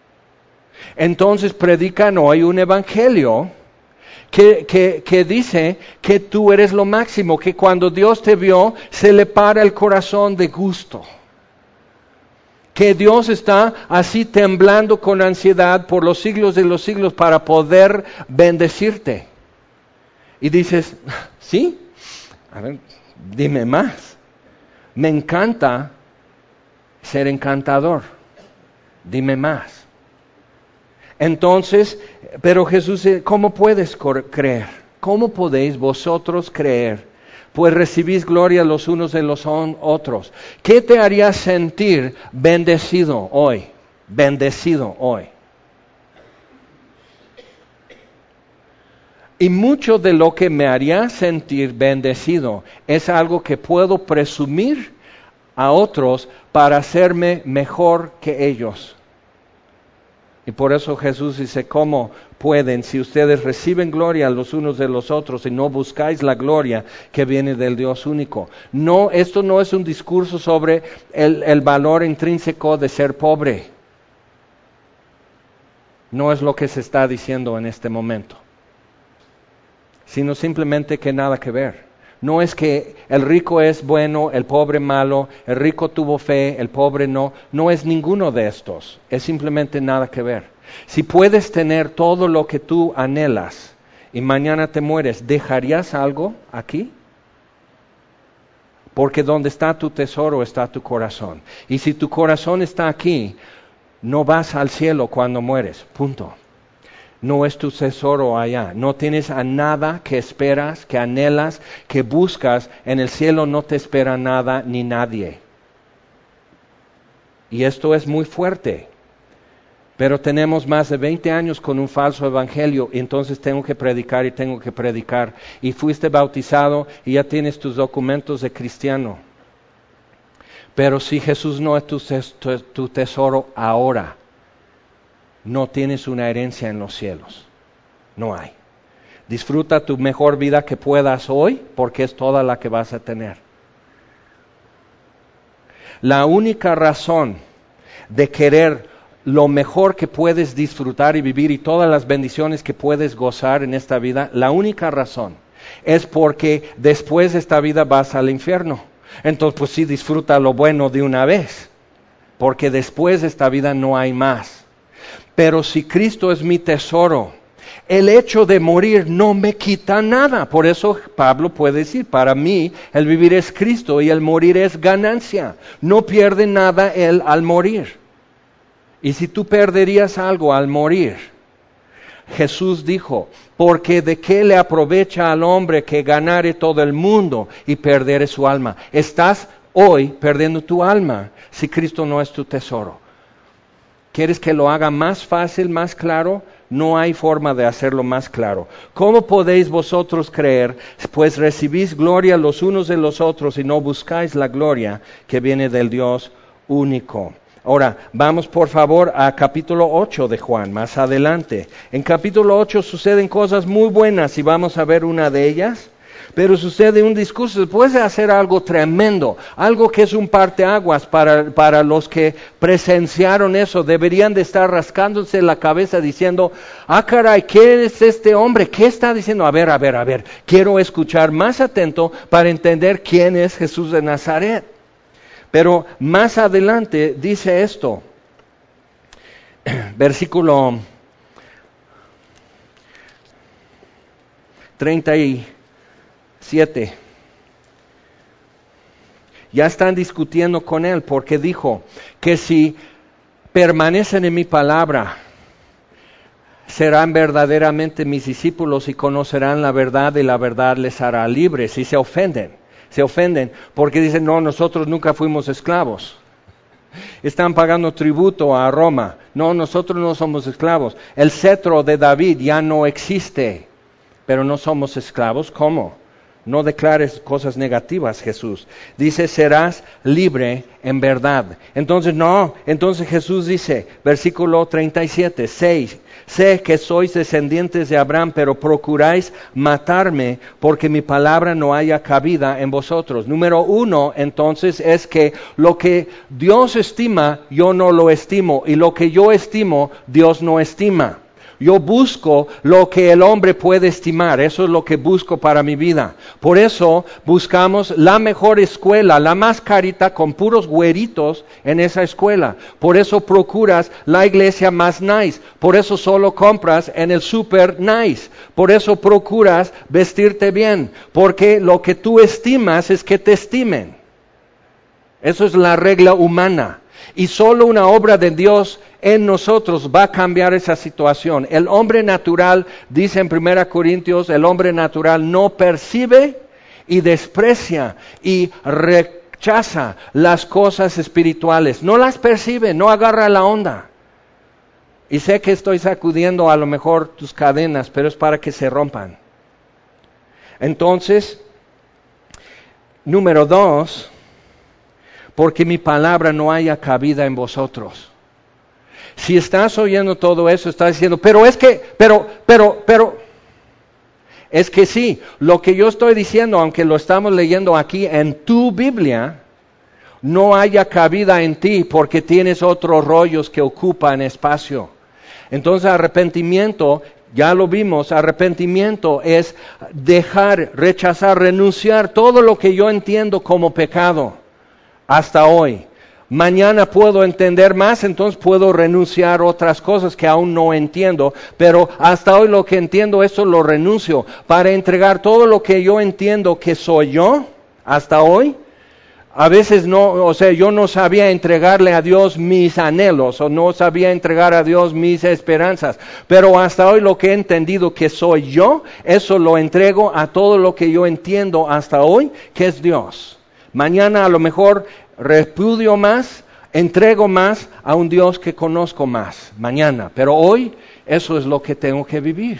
Entonces predican hoy un evangelio que dice que tú eres lo máximo, que cuando Dios te vio se le para el corazón de gusto. Que Dios está así temblando con ansiedad por los siglos de los siglos para poder bendecirte. Y dices, ¿sí? A ver, dime más. Me encanta ser encantador. Dime más. Entonces, pero Jesús, ¿cómo puedes creer? ¿Cómo podéis vosotros creer? Pues recibís gloria los unos de los otros. ¿Qué te haría sentir bendecido hoy? Bendecido hoy. Y mucho de lo que me haría sentir bendecido es algo que puedo presumir a otros para hacerme mejor que ellos. Y por eso Jesús dice, ¿cómo pueden si ustedes reciben gloria los unos de los otros y no buscáis la gloria que viene del Dios único? No, esto no es un discurso sobre el valor intrínseco de ser pobre. No es lo que se está diciendo en este momento. Sino simplemente que nada que ver. No es que el rico es bueno, el pobre malo, el rico tuvo fe, el pobre no. No es ninguno de estos. Es simplemente nada que ver. Si puedes tener todo lo que tú anhelas y mañana te mueres, ¿dejarías algo aquí? Porque donde está tu tesoro está tu corazón. Y si tu corazón está aquí, no vas al cielo cuando mueres, punto. No es tu tesoro allá. No tienes a nada que esperas, que anhelas, que buscas. En el cielo no te espera nada ni nadie. Y esto es muy fuerte. Pero tenemos más de 20 años con un falso evangelio, y entonces tengo que predicar y tengo que predicar. Y fuiste bautizado y ya tienes tus documentos de cristiano. Pero si Jesús no es tu tesoro ahora, no tienes una herencia en los cielos. No hay. Disfruta tu mejor vida que puedas hoy, porque es toda la que vas a tener. La única razón de querer lo mejor que puedes disfrutar y vivir y todas las bendiciones que puedes gozar en esta vida, la única razón es porque después de esta vida vas al infierno. Entonces, pues sí, disfruta lo bueno de una vez, porque después de esta vida no hay más. Pero si Cristo es mi tesoro, el hecho de morir no me quita nada. Por eso Pablo puede decir, para mí el vivir es Cristo y el morir es ganancia. No pierde nada él al morir. Y si tú perderías algo al morir, Jesús dijo, porque de qué le aprovecha al hombre que ganare todo el mundo y perdere su alma. Estás hoy perdiendo tu alma si Cristo no es tu tesoro. ¿Quieres que lo haga más fácil, más claro? No hay forma de hacerlo más claro. ¿Cómo podéis vosotros creer, pues recibís gloria los unos de los otros y no buscáis la gloria que viene del Dios único? Ahora, vamos por favor a capítulo 8 de Juan, más adelante. En capítulo 8 suceden cosas muy buenas y vamos a ver una de ellas. Pero sucede un discurso, después de hacer algo tremendo, algo que es un parteaguas para los que presenciaron eso. Deberían de estar rascándose la cabeza diciendo, caray, ¿qué es este hombre? ¿Qué está diciendo? A ver, quiero escuchar más atento para entender quién es Jesús de Nazaret. Pero más adelante dice esto, versículo 37. Ya están discutiendo con él porque dijo que si permanecen en mi palabra, serán verdaderamente mis discípulos y conocerán la verdad y la verdad les hará libres. Y se ofenden porque dicen, no, nosotros nunca fuimos esclavos. Están pagando tributo a Roma. No, nosotros no somos esclavos. El cetro de David ya no existe, pero no somos esclavos. ¿Cómo? No declares cosas negativas, Jesús. Dice, serás libre en verdad. Entonces Jesús dice, versículo 37, 6. Sé que sois descendientes de Abraham, pero procuráis matarme porque mi palabra no haya cabida en vosotros. Número 1, entonces, es que lo que Dios estima, yo no lo estimo. Y lo que yo estimo, Dios no estima. Yo busco lo que el hombre puede estimar, eso es lo que busco para mi vida. Por eso buscamos la mejor escuela, la más carita, con puros güeritos en esa escuela. Por eso procuras la iglesia más nice, por eso solo compras en el super nice. Por eso procuras vestirte bien, porque lo que tú estimas es que te estimen. Eso es la regla humana. Y solo una obra de Dios en nosotros va a cambiar esa situación. El hombre natural, dice en 1 Corintios, el hombre natural no percibe y desprecia y rechaza las cosas espirituales. No las percibe, no agarra la onda. Y sé que estoy sacudiendo a lo mejor tus cadenas, pero es para que se rompan. Entonces, número 2, porque mi palabra no haya cabida en vosotros. Si estás oyendo todo eso, estás diciendo, es que sí, lo que yo estoy diciendo, aunque lo estamos leyendo aquí en tu Biblia, no haya cabida en ti porque tienes otros rollos que ocupan espacio. Entonces arrepentimiento, ya lo vimos, arrepentimiento es dejar, rechazar, renunciar todo lo que yo entiendo como pecado hasta hoy. Mañana puedo entender más, entonces puedo renunciar a otras cosas que aún no entiendo, pero hasta hoy lo que entiendo, eso lo renuncio para entregar todo lo que yo entiendo que soy yo, hasta hoy. A veces yo no sabía entregarle a Dios mis anhelos, o no sabía entregar a Dios mis esperanzas, pero hasta hoy lo que he entendido que soy yo, eso lo entrego a todo lo que yo entiendo hasta hoy, que es Dios. Mañana a lo mejor repudio más, entrego más a un Dios que conozco más, mañana, pero hoy eso es lo que tengo que vivir.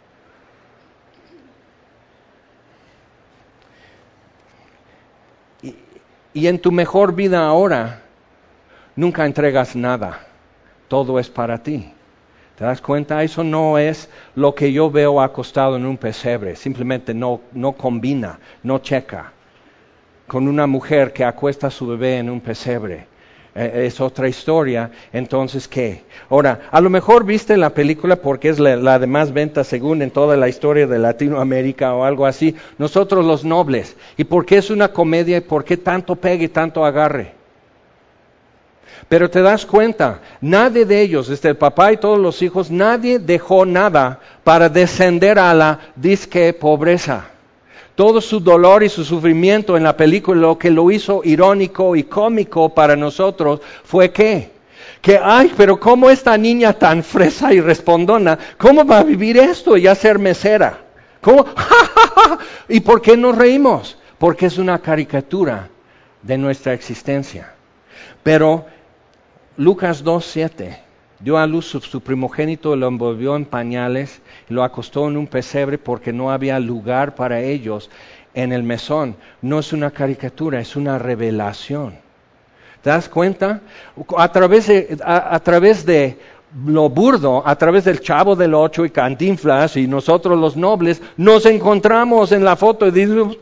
Y en tu mejor vida ahora, nunca entregas nada, todo es para ti. ¿Te das cuenta? Eso no es lo que yo veo acostado en un pesebre, simplemente no combina, no checa. Con una mujer que acuesta a su bebé en un pesebre. Es otra historia, entonces ¿qué? Ahora, a lo mejor viste la película porque es la de más ventas según en toda la historia de Latinoamérica o algo así, Nosotros los Nobles. ¿Y por qué es una comedia y por qué tanto pegue y tanto agarre? Pero te das cuenta, nadie de ellos, desde el papá y todos los hijos, nadie dejó nada para descender a la disque pobreza. Todo su dolor y su sufrimiento en la película, lo que lo hizo irónico y cómico para nosotros, fue que ay, pero ¿cómo esta niña tan fresa y respondona, cómo va a vivir esto y a ser mesera? ¿Cómo? ¿Y por qué nos reímos? Porque es una caricatura de nuestra existencia. Pero Lucas 2:7, dio a luz su primogénito, lo envolvió en pañales, lo acostó en un pesebre porque no había lugar para ellos en el mesón. No es una caricatura, es una revelación. ¿Te das cuenta? A través de lo burdo, a través del Chavo del Ocho y Cantinflas y nosotros los nobles, nos encontramos en la foto y decimos,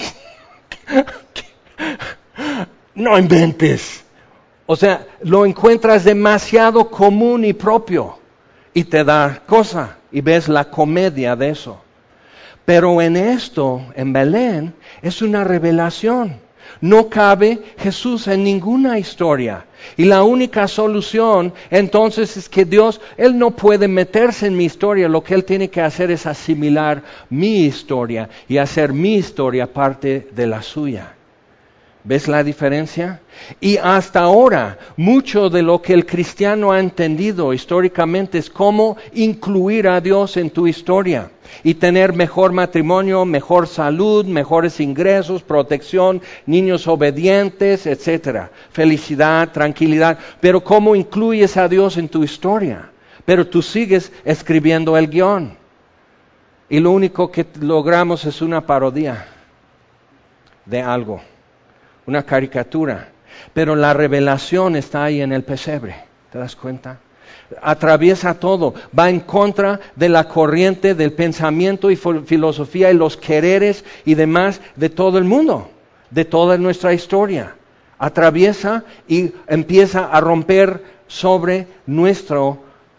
no inventes. O sea, lo encuentras demasiado común y propio y te da cosa y ves la comedia de eso. Pero en esto, en Belén, es una revelación. No cabe Jesús en ninguna historia. Y la única solución entonces es que Dios, Él no puede meterse en mi historia. Lo que Él tiene que hacer es asimilar mi historia y hacer mi historia parte de la suya. ¿Ves la diferencia? Y hasta ahora, mucho de lo que el cristiano ha entendido históricamente es cómo incluir a Dios en tu historia y tener mejor matrimonio, mejor salud, mejores ingresos, protección, niños obedientes, etcétera, felicidad, tranquilidad. Pero ¿cómo incluyes a Dios en tu historia? Pero tú sigues escribiendo el guión. Y lo único que logramos es una parodia de algo. Una caricatura, pero la revelación está ahí en el pesebre, ¿te das cuenta? Atraviesa todo, va en contra de la corriente del pensamiento y filosofía y los quereres y demás de todo el mundo, de toda nuestra historia. Atraviesa y empieza a romper sobre nuestro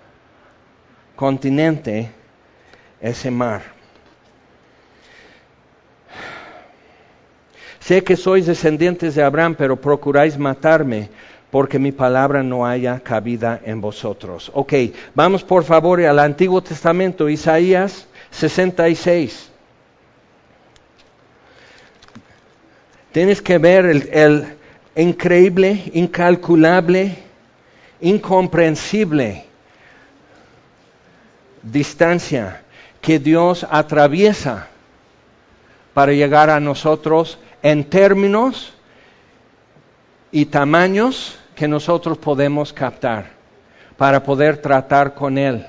continente ese mar. Sé que sois descendientes de Abraham, pero procuráis matarme, porque mi palabra no haya cabida en vosotros. Ok, vamos por favor al Antiguo Testamento, Isaías 66. Tienes que ver el increíble, incalculable, incomprensible distancia que Dios atraviesa para llegar a nosotros en términos y tamaños que nosotros podemos captar para poder tratar con Él.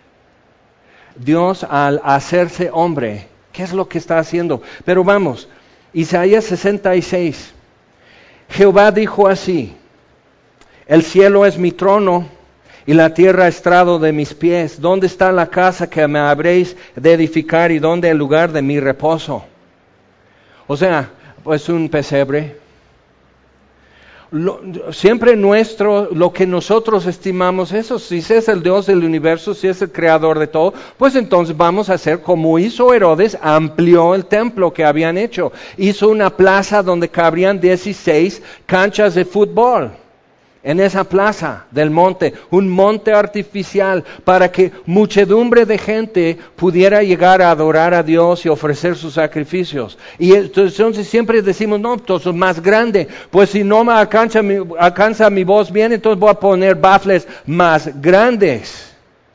Dios al hacerse hombre, ¿qué es lo que está haciendo? Pero vamos, Isaías 66, Jehová dijo así, el cielo es mi trono y la tierra estrado de mis pies. ¿Dónde está la casa que me habréis de edificar y dónde el lugar de mi reposo? O sea, pues un pesebre. Siempre lo que nosotros estimamos eso, si es el Dios del universo, si es el creador de todo, pues entonces vamos a hacer como hizo Herodes, amplió el templo que habían hecho. Hizo una plaza donde cabrían 16 canchas de fútbol. en esa plaza del monte, un monte artificial, para que muchedumbre de gente pudiera llegar a adorar a Dios y ofrecer sus sacrificios. Y entonces siempre decimos, no, entonces más grande, pues si no me alcanza mi voz bien, entonces voy a poner bafles más grandes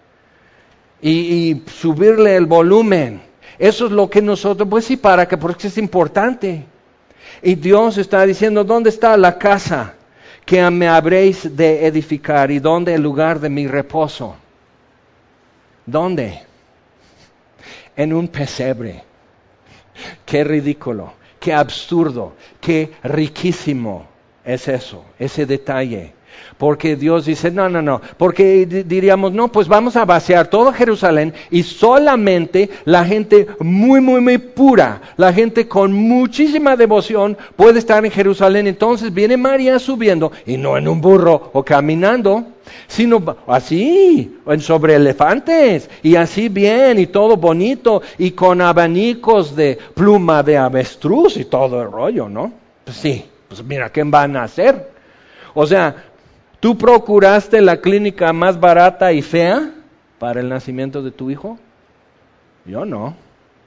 y subirle el volumen. Eso es lo que nosotros, pues sí, porque es importante. Y Dios está diciendo, ¿dónde está la casa que me habréis de edificar? ¿Y dónde el lugar de mi reposo? ¿Dónde? En un pesebre. Qué ridículo, qué absurdo, qué riquísimo es eso, ese detalle. Porque Dios dice, no, porque diríamos, no, pues vamos a vaciar todo Jerusalén y solamente la gente muy pura, la gente con muchísima devoción puede estar en Jerusalén. Entonces viene María subiendo, y no en un burro o caminando, sino así, sobre elefantes, y así bien, y todo bonito, y con abanicos de pluma de avestruz y todo el rollo, ¿no? Pues sí, pues mira, ¿qué van a hacer? O sea, ¿tú procuraste la clínica más barata y fea para el nacimiento de tu hijo? Yo no.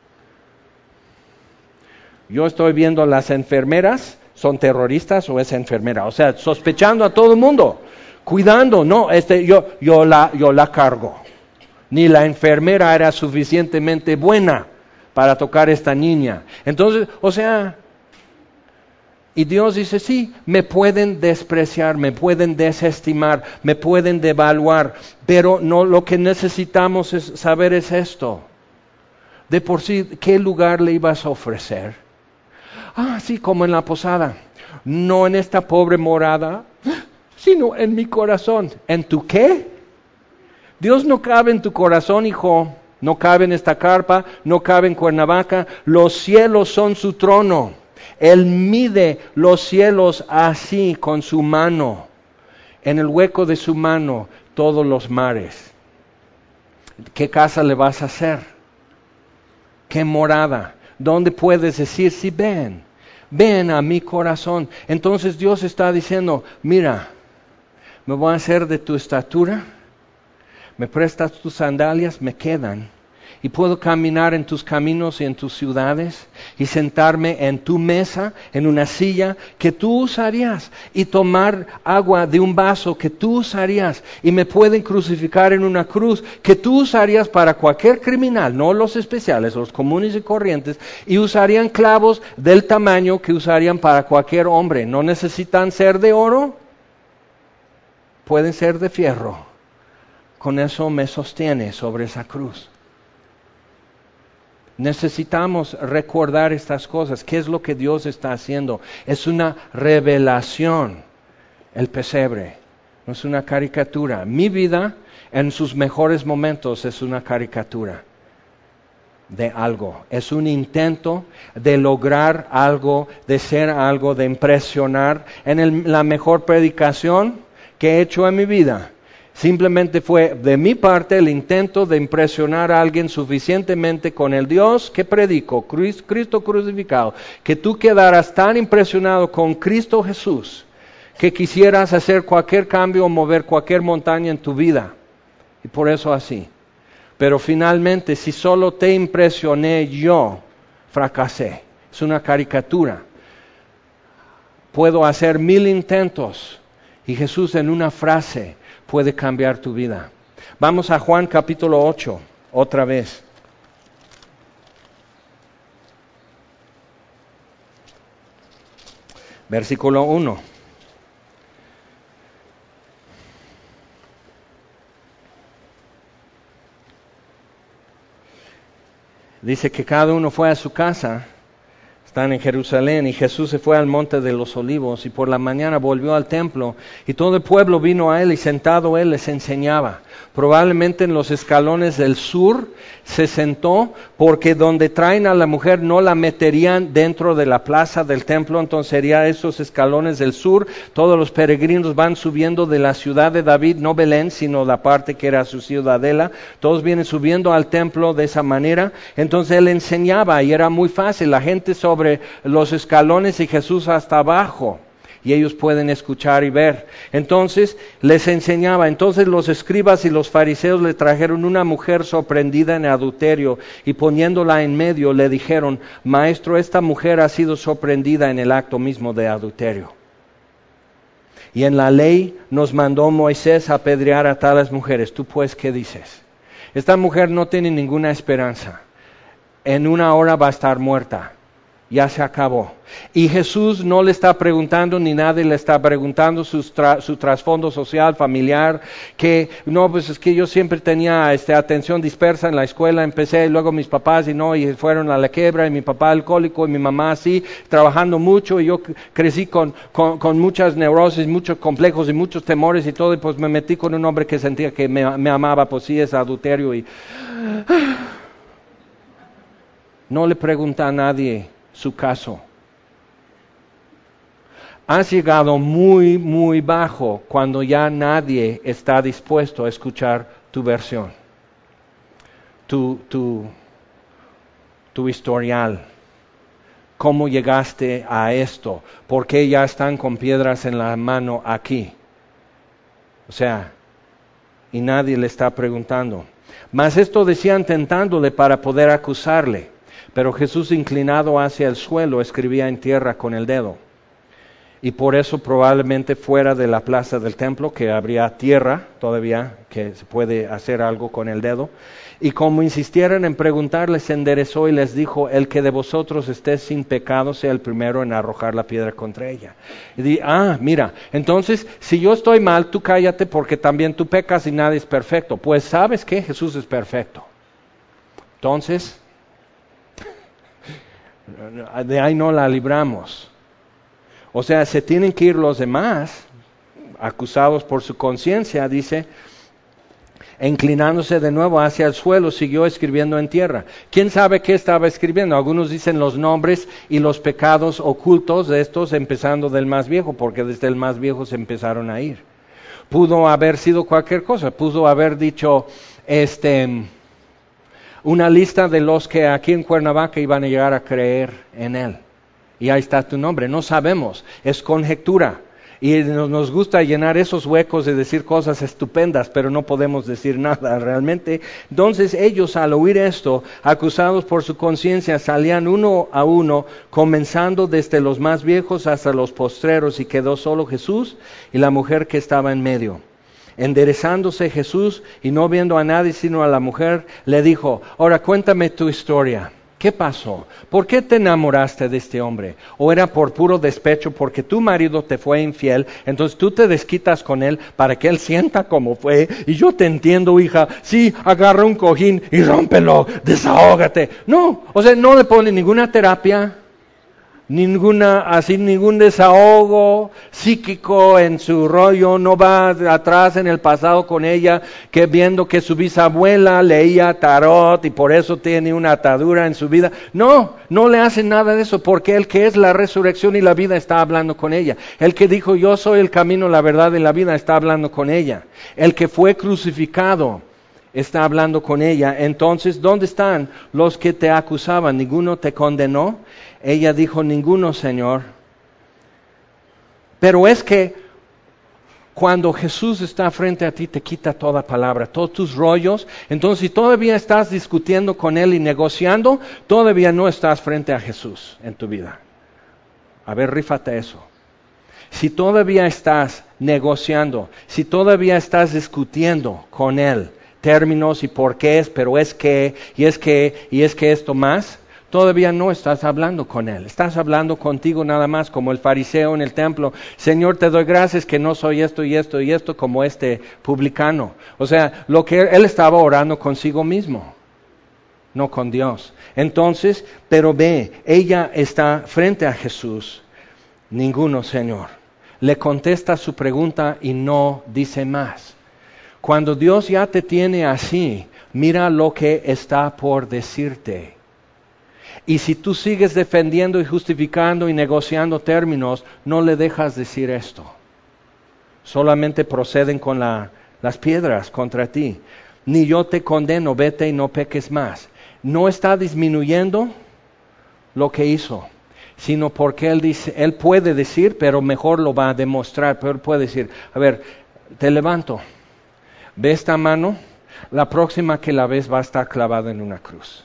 Yo estoy viendo las enfermeras, ¿son terroristas o es enfermera? O sea, sospechando a todo el mundo, cuidando, no, yo la cargo. Ni la enfermera era suficientemente buena para tocar a esta niña. Entonces, o sea, y Dios dice, sí, me pueden despreciar, me pueden desestimar, me pueden devaluar, pero no, lo que necesitamos saber es esto. De por sí, ¿qué lugar le ibas a ofrecer? Sí, como en la posada. No en esta pobre morada, sino en mi corazón. ¿En tu qué? Dios no cabe en tu corazón, hijo. No cabe en esta carpa, no cabe en Cuernavaca. Los cielos son su trono. Él mide los cielos así con su mano. En el hueco de su mano, todos los mares. ¿Qué casa le vas a hacer? ¿Qué morada? ¿Dónde puedes decir, sí, ven a mi corazón? Entonces Dios está diciendo, mira, me voy a hacer de tu estatura, me prestas tus sandalias, me quedan. Y puedo caminar en tus caminos y en tus ciudades y sentarme en tu mesa, en una silla que tú usarías y tomar agua de un vaso que tú usarías y me pueden crucificar en una cruz que tú usarías para cualquier criminal, no los especiales, los comunes y corrientes, y usarían clavos del tamaño que usarían para cualquier hombre. No necesitan ser de oro, pueden ser de fierro. Con eso me sostiene sobre esa cruz. Necesitamos recordar estas cosas. ¿Qué es lo que Dios está haciendo? Es una revelación, el pesebre. No es una caricatura. Mi vida en sus mejores momentos es una caricatura de algo. Es un intento de lograr algo, de ser algo, de impresionar. La mejor predicación que he hecho en mi vida simplemente fue de mi parte el intento de impresionar a alguien suficientemente con el Dios que predico, Cristo crucificado, que tú quedaras tan impresionado con Cristo Jesús que quisieras hacer cualquier cambio o mover cualquier montaña en tu vida. Y por eso así. Pero finalmente, si solo te impresioné yo, fracasé. Es una caricatura. Puedo hacer 1000 intentos y Jesús en una frase puede cambiar tu vida. Vamos a Juan capítulo 8, otra vez. Versículo 1. Dice que cada uno fue a su casa. Están en Jerusalén y Jesús se fue al monte de los olivos y por la mañana volvió al templo y todo el pueblo vino a él y sentado él les enseñaba. Probablemente en los escalones del sur se sentó porque donde traen a la mujer no la meterían dentro de la plaza del templo, entonces serían esos escalones del sur. Todos los peregrinos van subiendo de la ciudad de David, no Belén, sino la parte que era su ciudadela. Todos vienen subiendo al templo de esa manera. Entonces él enseñaba y era muy fácil, la gente sobre los escalones y Jesús hasta abajo. y ellos pueden escuchar y ver. Entonces les enseñaba. Entonces los escribas y los fariseos le trajeron una mujer sorprendida en adulterio y poniéndola en medio le dijeron: Maestro, esta mujer ha sido sorprendida en el acto mismo de adulterio. Y en la ley nos mandó Moisés a apedrear a tales mujeres. ¿Tú pues qué dices? Esta mujer no tiene ninguna esperanza. En una hora va a estar muerta. Ya se acabó. Y Jesús no le está preguntando, ni nadie le está preguntando su trasfondo social, familiar, que no, pues es que yo siempre tenía atención dispersa en la escuela, empecé, y luego mis papás y fueron a la quiebra, y mi papá alcohólico, y mi mamá así, trabajando mucho, y yo crecí con muchas neurosis, muchos complejos y muchos temores y todo, y pues me metí con un hombre que sentía que me amaba, pues sí, es adulterio, y no le pregunta a nadie su caso. Has llegado muy, muy bajo cuando ya nadie está dispuesto a escuchar tu versión, tu historial, cómo llegaste a esto, por qué ya están con piedras en la mano aquí. O sea, y nadie le está preguntando. Mas esto decían tentándole para poder acusarle. Pero Jesús, inclinado hacia el suelo, escribía en tierra con el dedo. Y por eso probablemente fuera de la plaza del templo, que habría tierra todavía, que se puede hacer algo con el dedo. Y como insistieran en preguntarle, se enderezó y les dijo: el que de vosotros esté sin pecado sea el primero en arrojar la piedra contra ella. Y di, mira, entonces si yo estoy mal, tú cállate porque también tú pecas y nadie es perfecto. Pues ¿sabes qué? Jesús es perfecto. Entonces, de ahí no la libramos. O sea, se tienen que ir los demás, acusados por su conciencia, dice, inclinándose de nuevo hacia el suelo, siguió escribiendo en tierra. ¿Quién sabe qué estaba escribiendo? Algunos dicen los nombres y los pecados ocultos de estos, empezando del más viejo, porque desde el más viejo se empezaron a ir. Pudo haber sido cualquier cosa, pudo haber dicho, una lista de los que aquí en Cuernavaca iban a llegar a creer en él. Y ahí está tu nombre. No sabemos, es conjetura. Y nos gusta llenar esos huecos y decir cosas estupendas, pero no podemos decir nada realmente. Entonces ellos, al oír esto, acusados por su conciencia, salían uno a uno, comenzando desde los más viejos hasta los postreros, y quedó solo Jesús y la mujer que estaba en medio. Enderezándose Jesús y no viendo a nadie sino a la mujer, le dijo: ahora cuéntame tu historia. ¿Qué pasó? ¿Por qué te enamoraste de este hombre? ¿O era por puro despecho porque tu marido te fue infiel? Entonces tú te desquitas con él para que él sienta como fue. Y yo te entiendo, hija. Sí, agarra un cojín y rómpelo, desahógate. No, o sea, no le pone ninguna terapia, ningún desahogo psíquico en su rollo, no va atrás en el pasado con ella, que viendo que su bisabuela leía tarot y por eso tiene una atadura en su vida. No le hace nada de eso, porque el que es la resurrección y la vida está hablando con ella. El que dijo: yo soy el camino, la verdad y la vida, está hablando con ella. El que fue crucificado está hablando con ella. Entonces, ¿dónde están los que te acusaban? ¿Ninguno te condenó? Ella dijo: ninguno, Señor. Pero es que cuando Jesús está frente a ti, te quita toda palabra, todos tus rollos. Entonces, si todavía estás discutiendo con Él y negociando, todavía no estás frente a Jesús en tu vida. A ver, rífate eso. Si todavía estás negociando, si todavía estás discutiendo con Él, términos y por qué es, pero es que, y es que esto más, todavía no estás hablando con Él. Estás hablando contigo nada más, como el fariseo en el templo. Señor, te doy gracias que no soy esto y esto y esto como este publicano. O sea, lo que él estaba orando consigo mismo, no con Dios. Entonces, pero ve, ella está frente a Jesús. Ninguno, Señor. Le contesta su pregunta y no dice más. Cuando Dios ya te tiene así, mira lo que está por decirte. Y si tú sigues defendiendo y justificando y negociando términos, no le dejas decir esto. Solamente proceden con las piedras contra ti. Ni yo te condeno, vete y no peques más. No está disminuyendo lo que hizo. sino porque Él puede decir, pero mejor lo va a demostrar. Pero Él puede decir, a ver, te levanto, ve esta mano, la próxima que la ves va a estar clavada en una cruz.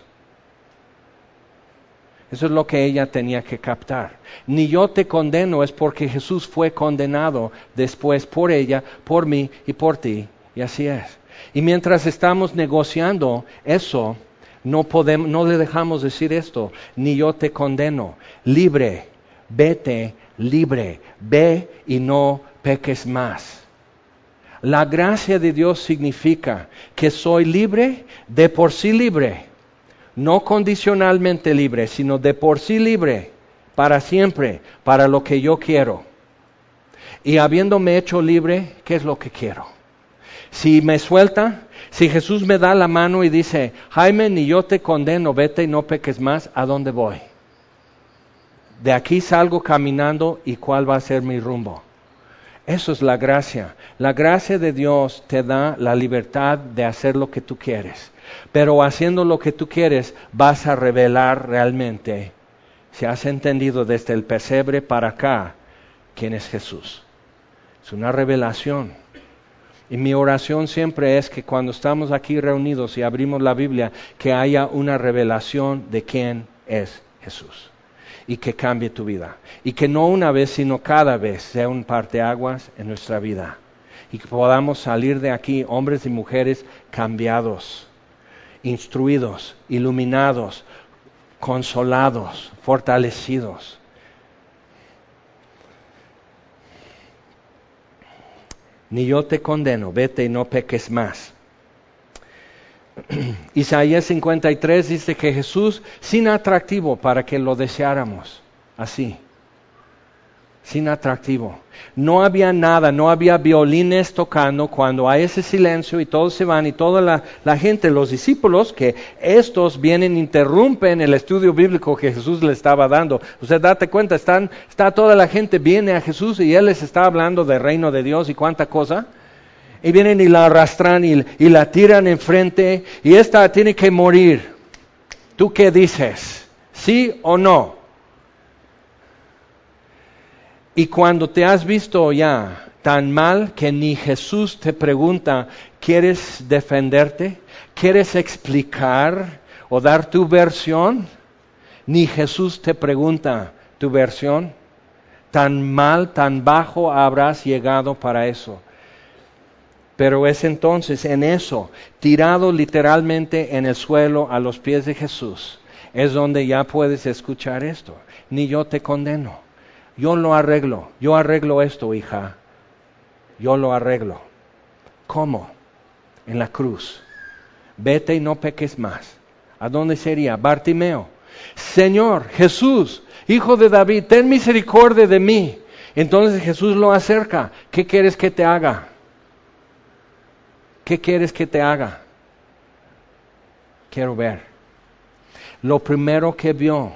Eso es lo que ella tenía que captar. Ni yo te condeno, es porque Jesús fue condenado después por ella, por mí y por ti. Y así es. Y mientras estamos negociando eso, no le dejamos decir esto, ni yo te condeno. Libre, vete libre, ve y no peques más. La gracia de Dios significa que soy libre, de por sí libre. No condicionalmente libre, sino de por sí libre, para siempre, para lo que yo quiero. Y habiéndome hecho libre, ¿qué es lo que quiero? Si me suelta, si Jesús me da la mano y dice, Jaime, ni yo te condeno, vete y no peques más, ¿a dónde voy? De aquí salgo caminando y ¿cuál va a ser mi rumbo? Eso es la gracia. La gracia de Dios te da la libertad de hacer lo que tú quieres. Pero haciendo lo que tú quieres, vas a revelar realmente, si has entendido desde el pesebre para acá, quién es Jesús. Es una revelación. Y mi oración siempre es que cuando estamos aquí reunidos y abrimos la Biblia, que haya una revelación de quién es Jesús. Y que cambie tu vida. Y que no una vez, sino cada vez sea un parteaguas en nuestra vida. Y que podamos salir de aquí, hombres y mujeres cambiados, instruidos, iluminados, consolados, fortalecidos. Ni yo te condeno, vete y no peques más. Isaías 53 dice que Jesús, sin atractivo para que lo deseáramos, así, sin atractivo. No había nada, no había violines tocando cuando hay ese silencio y todos se van y toda la gente, los discípulos, que estos vienen, interrumpen el estudio bíblico que Jesús le estaba dando. Usted date cuenta, está toda la gente, viene a Jesús y Él les está hablando del reino de Dios y cuánta cosa. Y vienen y la arrastran y la tiran enfrente y esta tiene que morir. ¿Tú qué dices? ¿Sí o no? Y cuando te has visto ya tan mal que ni Jesús te pregunta, ¿quieres defenderte? ¿Quieres explicar o dar tu versión? Ni Jesús te pregunta tu versión. Tan mal, tan bajo habrás llegado para eso. Pero es entonces en eso, tirado literalmente en el suelo a los pies de Jesús, es donde ya puedes escuchar esto. Ni yo te condeno. Yo lo arreglo. Yo arreglo esto, hija. Yo lo arreglo. ¿Cómo? En la cruz. Vete y no peques más. ¿A dónde sería? Bartimeo. Señor, Jesús, Hijo de David, ten misericordia de mí. Entonces Jesús lo acerca. ¿Qué quieres que te haga? ¿Qué quieres que te haga? Quiero ver. Lo primero que vio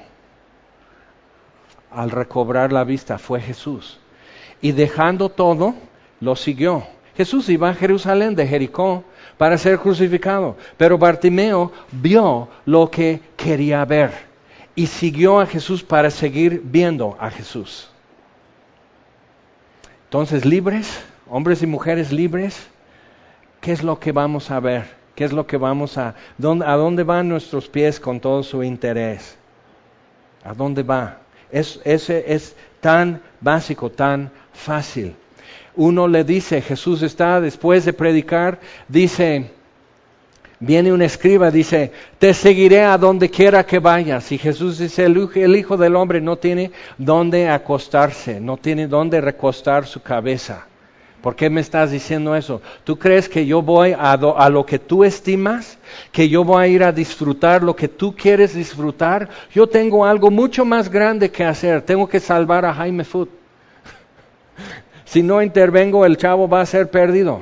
al recobrar la vista fue Jesús. Y dejando todo, lo siguió. Jesús iba a Jerusalén de Jericó para ser crucificado. Pero Bartimeo vio lo que quería ver. Y siguió a Jesús para seguir viendo a Jesús. Entonces, libres, hombres y mujeres libres, ¿qué es lo que vamos a ver? ¿Qué es lo que a dónde van nuestros pies con todo su interés? ¿A dónde va? Ese es tan básico, tan fácil. Uno le dice, Jesús está después de predicar, dice, viene un escriba, dice, te seguiré a donde quiera que vayas. Y Jesús dice, el Hijo del Hombre no tiene dónde acostarse, no tiene dónde recostar su cabeza. ¿Por qué me estás diciendo eso? ¿Tú crees que yo voy a lo que tú estimas? ¿Que yo voy a ir a disfrutar lo que tú quieres disfrutar? Yo tengo algo mucho más grande que hacer. Tengo que salvar a Jaime Foot. Si no intervengo, el chavo va a ser perdido.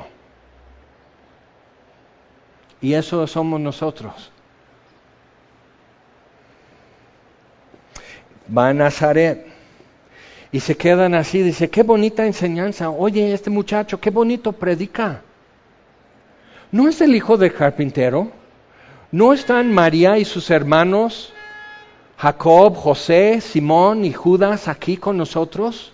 Y eso somos nosotros. Va a Nazaret. Y se quedan así, dice, qué bonita enseñanza. Oye, este muchacho, qué bonito predica. ¿No es el hijo del carpintero? ¿No están María y sus hermanos, Jacob, José, Simón y Judas aquí con nosotros?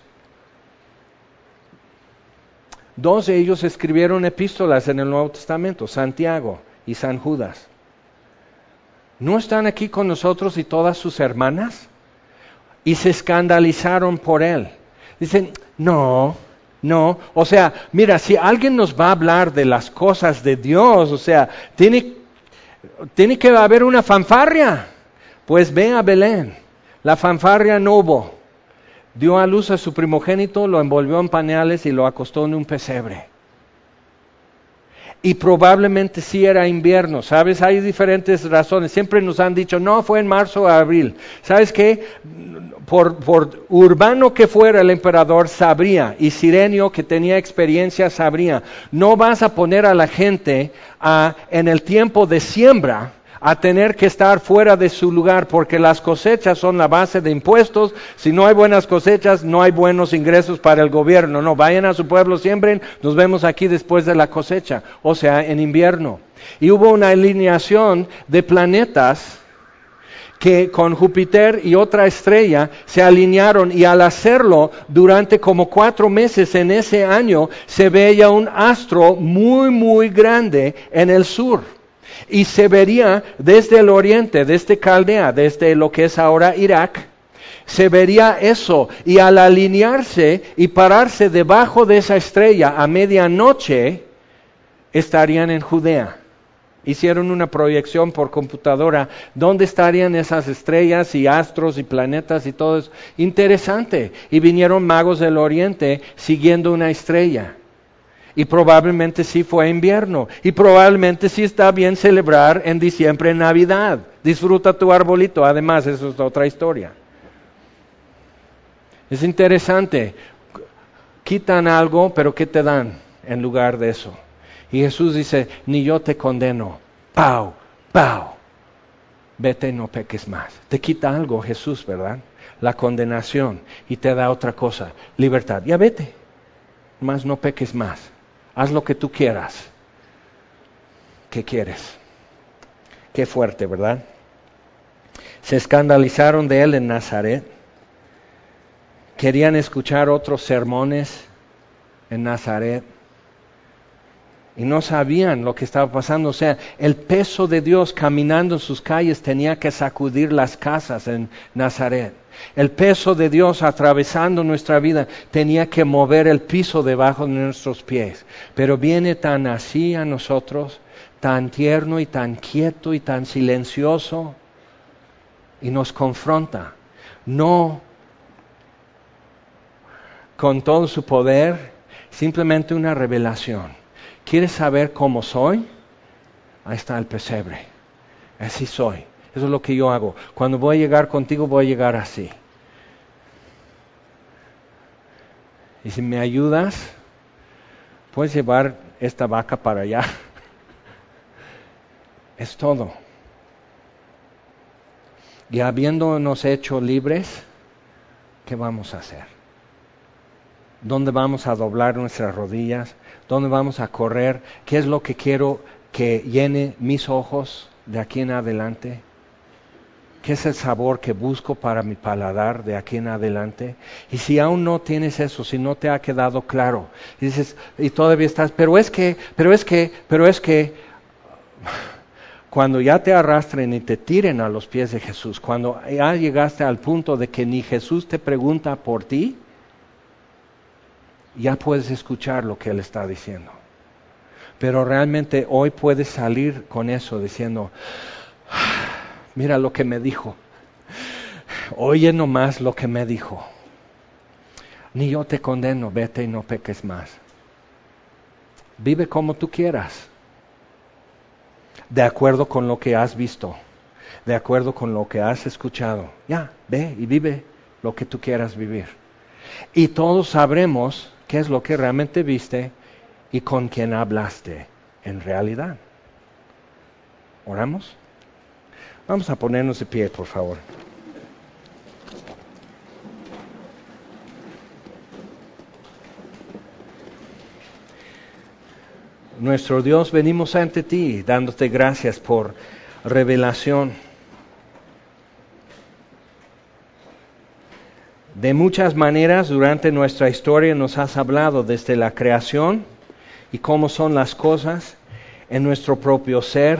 2 de ellos escribieron epístolas en el Nuevo Testamento, Santiago y San Judas. ¿No están aquí con nosotros y todas sus hermanas? Y se escandalizaron por él. Dicen, no. O sea, mira, si alguien nos va a hablar de las cosas de Dios, o sea, tiene que haber una fanfarria. Pues ve a Belén. La fanfarria no hubo. Dio a luz a su primogénito, lo envolvió en pañales y lo acostó en un pesebre. Y probablemente sí era invierno, ¿sabes? Hay diferentes razones. Siempre nos han dicho, no, fue en marzo o abril. ¿Sabes qué? Por urbano que fuera el emperador, sabría, y Cirenio, que tenía experiencia, sabría. No vas a poner a la gente en el tiempo de siembra a tener que estar fuera de su lugar, porque las cosechas son la base de impuestos. Si no hay buenas cosechas, no hay buenos ingresos para el gobierno. No, vayan a su pueblo, siembren, nos vemos aquí después de la cosecha, o sea, en invierno. Y hubo una alineación de planetas que con Júpiter y otra estrella se alinearon, y al hacerlo durante como 4 meses en ese año, se veía un astro muy, muy grande en el sur. Y se vería desde el oriente, desde Caldea, desde lo que es ahora Irak, se vería eso, y al alinearse y pararse debajo de esa estrella a medianoche, estarían en Judea. Hicieron una proyección por computadora, ¿dónde estarían esas estrellas y astros y planetas y todo eso? Interesante. Y vinieron magos del oriente siguiendo una estrella. Y probablemente sí fue invierno. Y probablemente sí está bien celebrar en diciembre, en Navidad. Disfruta tu arbolito. Además, eso es otra historia. Es interesante. Quitan algo, pero ¿qué te dan en lugar de eso? Y Jesús dice, ni yo te condeno. Pau. Vete y no peques más. Te quita algo Jesús, ¿verdad? La condenación. Y te da otra cosa. Libertad. Ya vete. Más no peques más. Haz lo que tú quieras. ¿Qué quieres? Qué fuerte, ¿verdad? Se escandalizaron de él en Nazaret. Querían escuchar otros sermones en Nazaret. Y no sabían lo que estaba pasando. O sea, el peso de Dios caminando en sus calles tenía que sacudir las casas en Nazaret. El peso de Dios atravesando nuestra vida tenía que mover el piso debajo de nuestros pies. Pero viene tan así a nosotros, tan tierno y tan quieto y tan silencioso, y nos confronta. No con todo su poder, simplemente una revelación. ¿Quieres saber cómo soy? Ahí está el pesebre. Así soy. Eso es lo que yo hago. Cuando voy a llegar contigo, voy a llegar así. Y si me ayudas, puedes llevar esta vaca para allá. Es todo. Y habiéndonos hecho libres, ¿qué vamos a hacer? ¿Dónde vamos a doblar nuestras rodillas? ¿Dónde vamos a correr? ¿Qué es lo que quiero que llene mis ojos de aquí en adelante? ¿Qué es el sabor que busco para mi paladar de aquí en adelante? Y si aún no tienes eso, si no te ha quedado claro, y dices, y todavía estás, pero es que, cuando ya te arrastren y te tiren a los pies de Jesús, cuando ya llegaste al punto de que ni Jesús te pregunta por ti, ya puedes escuchar lo que Él está diciendo. Pero realmente hoy puedes salir con eso diciendo, mira lo que me dijo. Oye nomás lo que me dijo. Ni yo te condeno, vete y no peques más. Vive como tú quieras. De acuerdo con lo que has visto. De acuerdo con lo que has escuchado. Ya, ve y vive lo que tú quieras vivir. Y todos sabremos qué es lo que realmente viste y con quién hablaste en realidad. ¿Oramos? Vamos a ponernos de pie, por favor. Nuestro Dios, venimos ante ti dándote gracias por revelación. De muchas maneras durante nuestra historia nos has hablado desde la creación y cómo son las cosas en nuestro propio ser,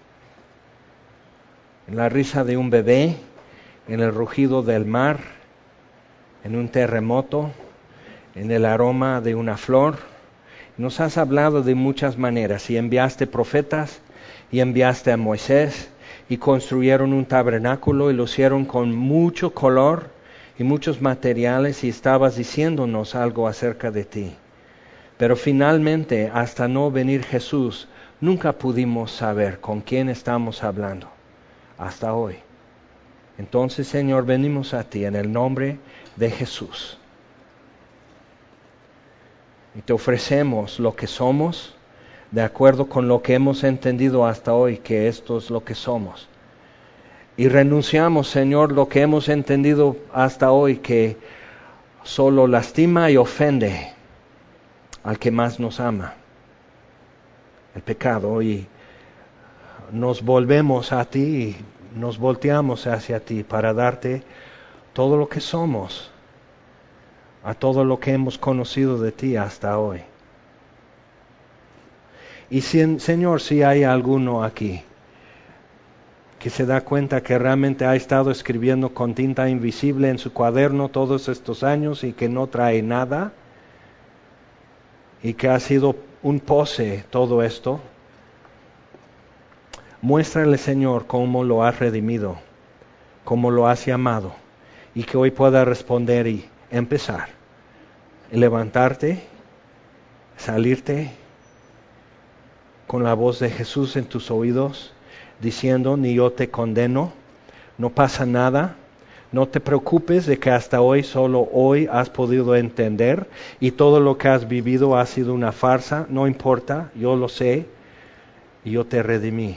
en la risa de un bebé, en el rugido del mar, en un terremoto, en el aroma de una flor. Nos has hablado de muchas maneras y enviaste profetas y enviaste a Moisés y construyeron un tabernáculo y lo hicieron con mucho color y muchos materiales y estabas diciéndonos algo acerca de ti. Pero finalmente, hasta no venir Jesús, nunca pudimos saber con quién estamos hablando, hasta hoy. Entonces, Señor, venimos a ti en el nombre de Jesús. Y te ofrecemos lo que somos, de acuerdo con lo que hemos entendido hasta hoy, que esto es lo que somos. Y renunciamos, Señor, lo que hemos entendido hasta hoy, que solo lastima y ofende al que más nos ama, el pecado, y nos volvemos a ti, nos volteamos hacia ti para darte todo lo que somos, a todo lo que hemos conocido de ti hasta hoy. Y Señor, si hay alguno aquí que se da cuenta que realmente ha estado escribiendo con tinta invisible en su cuaderno todos estos años y que no trae nada, y que ha sido un pose todo esto, muéstrale, Señor, cómo lo has redimido, cómo lo has llamado, y que hoy pueda responder y empezar, y levantarte, salirte con la voz de Jesús en tus oídos, diciendo: ni yo te condeno, no pasa nada. No te preocupes de que hasta hoy, solo hoy has podido entender y todo lo que has vivido ha sido una farsa. No importa, yo lo sé y yo te redimí.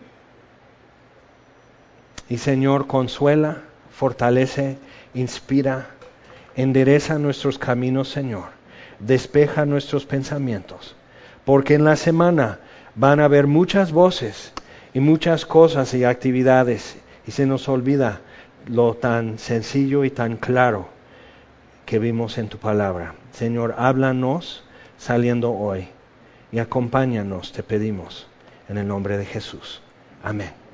Y Señor, consuela, fortalece, inspira, endereza nuestros caminos, Señor. Despeja nuestros pensamientos, porque en la semana van a haber muchas voces y muchas cosas y actividades y se nos olvida lo tan sencillo y tan claro que vimos en tu palabra. Señor, háblanos saliendo hoy y acompáñanos, te pedimos, en el nombre de Jesús. Amén.